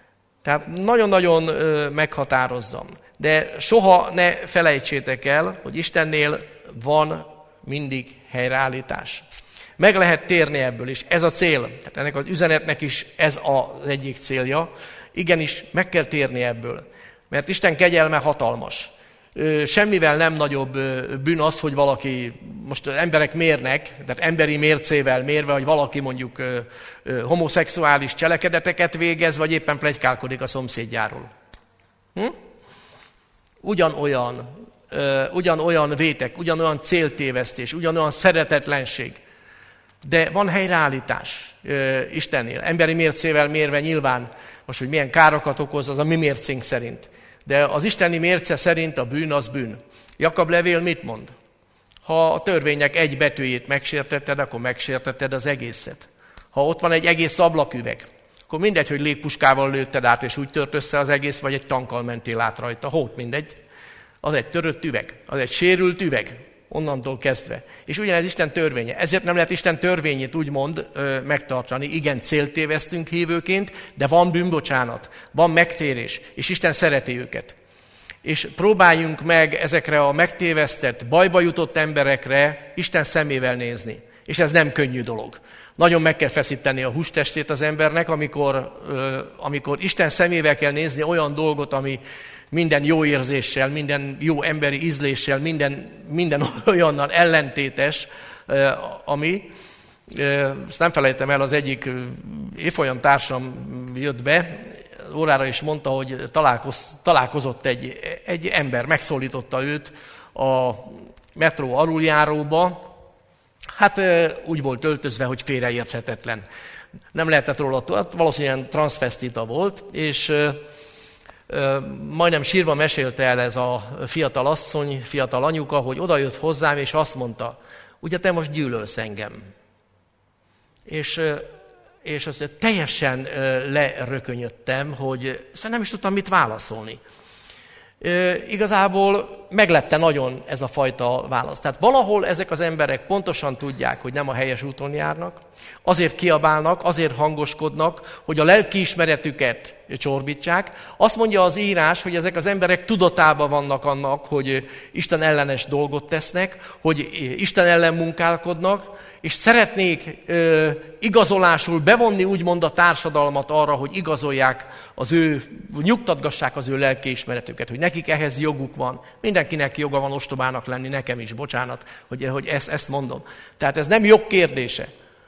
Tehát nagyon-nagyon meghatározzam. De soha ne felejtsétek el, hogy Istennél van mindig helyreállítás. Meg lehet térni ebből, és ez a cél. Tehát ennek az üzenetnek is ez az egyik célja. Igenis, meg kell térni ebből. Mert Isten kegyelme hatalmas. Semmivel nem nagyobb bűn az, hogy valaki, most emberek mérnek, tehát emberi mércével mérve, hogy valaki mondjuk homoszexuális cselekedeteket végez, vagy éppen pletykálkodik a szomszédjáról. Ugyanolyan vétek, ugyanolyan céltévesztés, ugyanolyan szeretetlenség. De van helyreállítás Istennél. Emberi mércével mérve nyilván, most, hogy milyen károkat okoz, az a mi mércénk szerint. De az isteni mérce szerint a bűn az bűn. Jakab levél mit mond? Ha a törvények egy betűjét megsértetted, akkor megsértetted az egészet. Ha ott van egy egész ablaküveg, akkor mindegy, hogy légpuskával lőtted át, és úgy tört össze az egész, vagy egy tankkal mentél át rajta. Hót, mindegy. Az egy törött üveg, az egy sérült üveg, onnantól kezdve. És ugyanez Isten törvénye. Ezért nem lehet Isten törvényét úgymond megtartani. Igen, céltévesztünk hívőként, de van bűnbocsánat, van megtérés, és Isten szereti őket. És próbáljunk meg ezekre a megtévesztett, bajba jutott emberekre Isten szemével nézni. És ez nem könnyű dolog. Nagyon meg kell feszíteni a hústestét az embernek, amikor Isten szemével kell nézni olyan dolgot, ami minden jó érzéssel, minden jó emberi ízléssel, minden olyannal ellentétes, ami, ezt nem felejtem el, az egyik évfolyam társam jött be, órára is mondta, hogy találkozott egy ember, megszólította őt a metró aluljáróba, hát úgy volt öltözve, hogy félreérthetetlen. Nem lehetett róla, valószínűleg transzvestita volt, és majdnem sírva mesélte el ez a fiatal asszony, fiatal anyuka, hogy odajött hozzám, és azt mondta, ugye te most gyűlölsz engem. És azt teljesen lerökönyödtem, hogy nem is tudtam mit válaszolni. Igazából meglepte nagyon ez a fajta válasz. Tehát valahol ezek az emberek pontosan tudják, hogy nem a helyes úton járnak, azért kiabálnak, azért hangoskodnak, hogy a lelkiismeretüket csorbítsák. Azt mondja az írás, hogy ezek az emberek tudatában vannak annak, hogy Isten ellenes dolgot tesznek, hogy Isten ellen munkálkodnak, és szeretnék igazolásul bevonni úgymond a társadalmat arra, hogy igazolják nyugtatgassák az ő lelkiismeretüket, hogy nekik ehhez joguk van. Mindenkinek joga van ostobának lenni, nekem is, bocsánat, hogy ezt mondom. Tehát ez nem jog kérdése,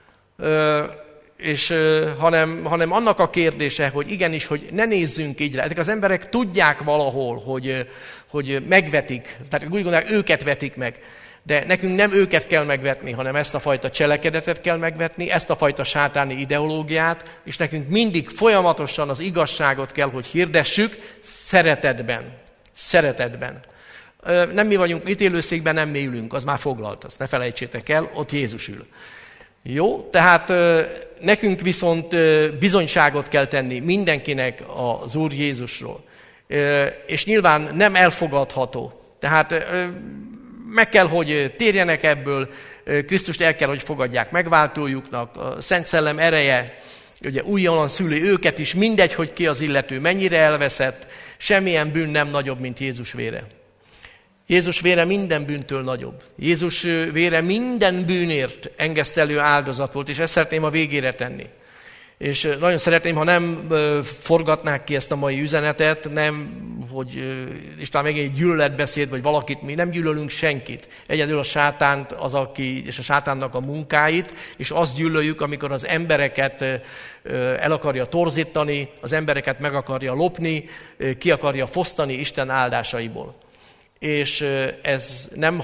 hanem annak a kérdése, hogy igenis, hogy ne nézzünk így rá. Ezek az emberek tudják valahol, hogy megvetik, tehát úgy gondolják, őket vetik meg. De nekünk nem őket kell megvetni, hanem ezt a fajta cselekedetet kell megvetni, ezt a fajta sátáni ideológiát, és nekünk mindig folyamatosan az igazságot kell, hogy hirdessük szeretetben. Szeretetben. Nem mi vagyunk ítélőszékben, nem mi ülünk, az már foglalt, azt ne felejtsétek el, ott Jézus ül. Jó, tehát nekünk viszont bizonyságot kell tenni mindenkinek az Úr Jézusról. És nyilván nem elfogadható. Tehát meg kell, hogy térjenek ebből, Krisztust el kell, hogy fogadják megváltójuknak, a Szent Szellem ereje, ugye újonnan szüli őket is, mindegy, hogy ki az illető, mennyire elveszett, semmilyen bűn nem nagyobb, mint Jézus vére. Jézus vére minden bűntől nagyobb. Jézus vére minden bűnért engesztelő áldozat volt, és ezt szeretném a végére tenni. És nagyon szeretném, ha nem forgatnák ki ezt a mai üzenetet, nem, hogy és talán még egy gyűlöletbeszéd, vagy valakit, mi nem gyűlölünk senkit. Egyedül a sátánt, és a sátánnak a munkáit, és azt gyűlöljük, amikor az embereket el akarja torzítani, az embereket meg akarja lopni, ki akarja fosztani Isten áldásaiból. És ez nem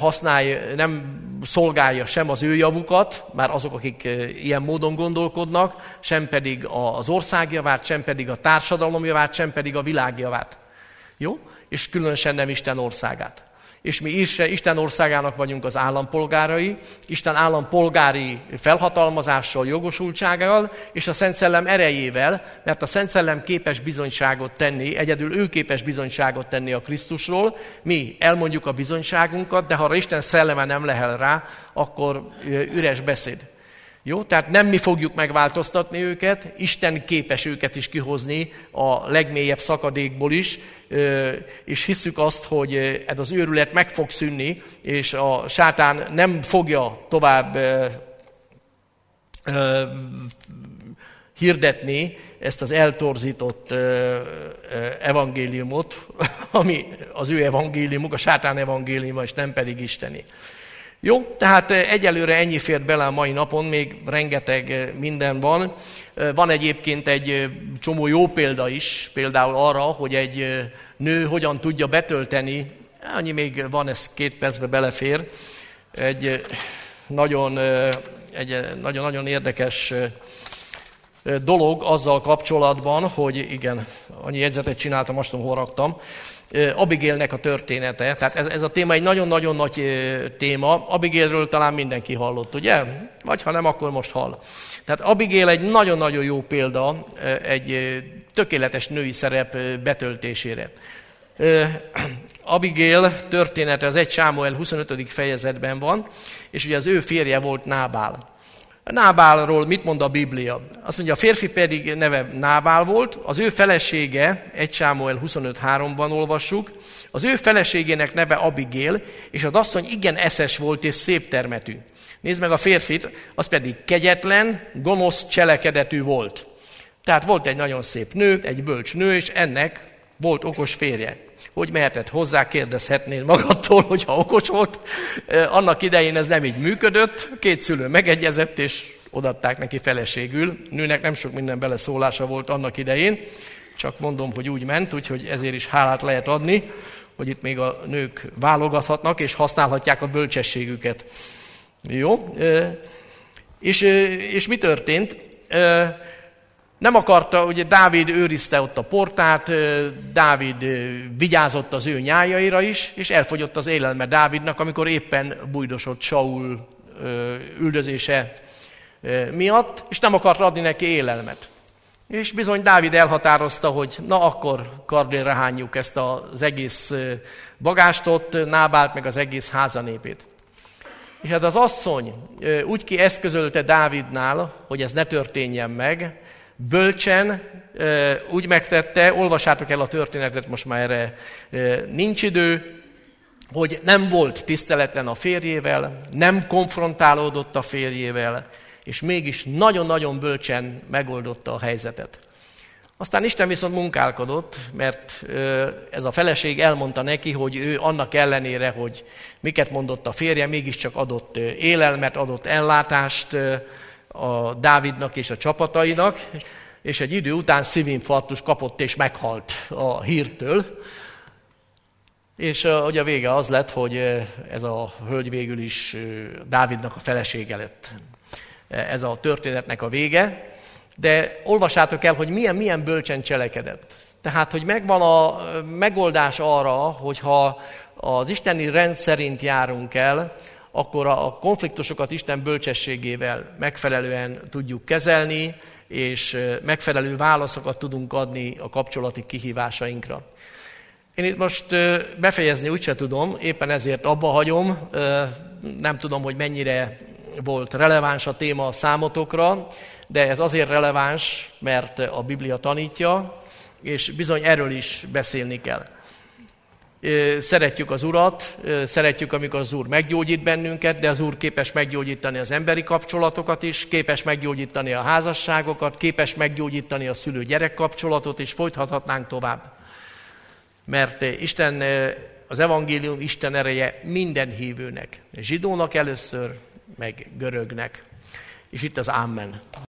szolgálja sem az ő javukat, már azok, akik ilyen módon gondolkodnak, sem pedig az ország javát, sem pedig a társadalom javát, sem pedig a világ javát. Jó? És különösen nem Isten országát. És mi is Isten országának vagyunk az állampolgárai, Isten állampolgári felhatalmazással, jogosultsággal, és a Szent Szellem erejével, mert a Szent Szellem képes bizonyságot tenni, egyedül ő képes bizonyságot tenni a Krisztusról, mi elmondjuk a bizonyságunkat, de ha Isten szelleme nem lehel rá, akkor üres beszéd. Jó, tehát nem mi fogjuk megváltoztatni őket, Isten képes őket is kihozni a legmélyebb szakadékból is, és hisszük azt, hogy ez az őrület meg fog szűnni, és a sátán nem fogja tovább hirdetni ezt az eltorzított evangéliumot, ami az ő evangéliumuk, a sátán evangéliuma, és nem pedig isteni. Jó, tehát egyelőre ennyi fért bele a mai napon, még rengeteg minden van. Van egyébként egy csomó jó példa is, például arra, hogy egy nő hogyan tudja betölteni, annyi még van, ez 2 percbe belefér, egy nagyon érdekes dolog azzal kapcsolatban, hogy igen, annyi jegyzetet csináltam, most hol raktam, Abigailnek a története. Tehát ez a téma egy nagyon-nagyon nagy téma. Abigailről talán mindenki hallott, ugye? Vagy ha nem, akkor most hall. Tehát Abigail egy nagyon-nagyon jó példa egy tökéletes női szerep betöltésére. Abigail története az 1 Sámuel 25. fejezetben van, és ugye az ő férje volt Nábál. Nábálról mit mond a Biblia? Azt mondja, a férfi pedig neve Nábál volt, az ő felesége, 1 Sámuel 25.3-ban olvassuk, az ő feleségének neve Abigail, és az asszony igen eszes volt és szép termetű. Nézd meg a férfit, az pedig kegyetlen, gonosz cselekedetű volt. Tehát volt egy nagyon szép nő, egy bölcs nő, és ennek volt okos férje. Hogy mehetett hozzá, kérdezhetnél magadtól, hogyha okos volt. Annak idején ez nem így működött, 2 szülő megegyezett, és odaadták neki feleségül. Nőnek nem sok minden beleszólása volt annak idején, csak mondom, hogy úgy ment, úgyhogy ezért is hálát lehet adni, hogy itt még a nők válogathatnak, és használhatják a bölcsességüket. Jó? És mi történt? Nem akarta, ugye Dávid őrizte ott a portát, Dávid vigyázott az ő nyájaira is, és elfogyott az élelme Dávidnak, amikor éppen bújdosott Saul üldözése miatt, és nem akart adni neki élelmet. És bizony Dávid elhatározta, hogy na akkor kardérre hányjuk ezt az egész bagástot, Nábált, meg az egész házanépét. És hát az asszony úgy kieszközölte Dávidnál, hogy ez ne történjen meg, bölcsen úgy megtette, olvassátok el a történetet, most már erre nincs idő, hogy nem volt tiszteletlen a férjével, nem konfrontálódott a férjével, és mégis nagyon-nagyon bölcsen megoldotta a helyzetet. Aztán Isten viszont munkálkodott, mert ez a feleség elmondta neki, hogy ő annak ellenére, hogy miket mondott a férje, mégiscsak adott élelmet, adott ellátást a Dávidnak és a csapatainak, és egy idő után szívinfarktus kapott és meghalt a hírtől. És hogy a vége az lett, hogy ez a hölgy végül is Dávidnak a felesége lett. Ez a történetnek a vége. De olvassátok el, hogy milyen bölcsen cselekedett. Tehát, hogy megvan a megoldás arra, hogyha az isteni rend szerint járunk el, akkor a konfliktusokat Isten bölcsességével megfelelően tudjuk kezelni, és megfelelő válaszokat tudunk adni a kapcsolati kihívásainkra. Én itt most befejezni úgyse tudom, éppen ezért abba hagyom, nem tudom, hogy mennyire volt releváns a téma a számotokra, de ez azért releváns, mert a Biblia tanítja, és bizony erről is beszélni kell. Szeretjük az Urat, szeretjük, amikor az Úr meggyógyít bennünket, de az Úr képes meggyógyítani az emberi kapcsolatokat is, képes meggyógyítani a házasságokat, képes meggyógyítani a szülő-gyerek kapcsolatot, és folytathatnánk tovább. Mert Isten, az evangélium Isten ereje minden hívőnek, zsidónak először, meg görögnek. És itt az Amen.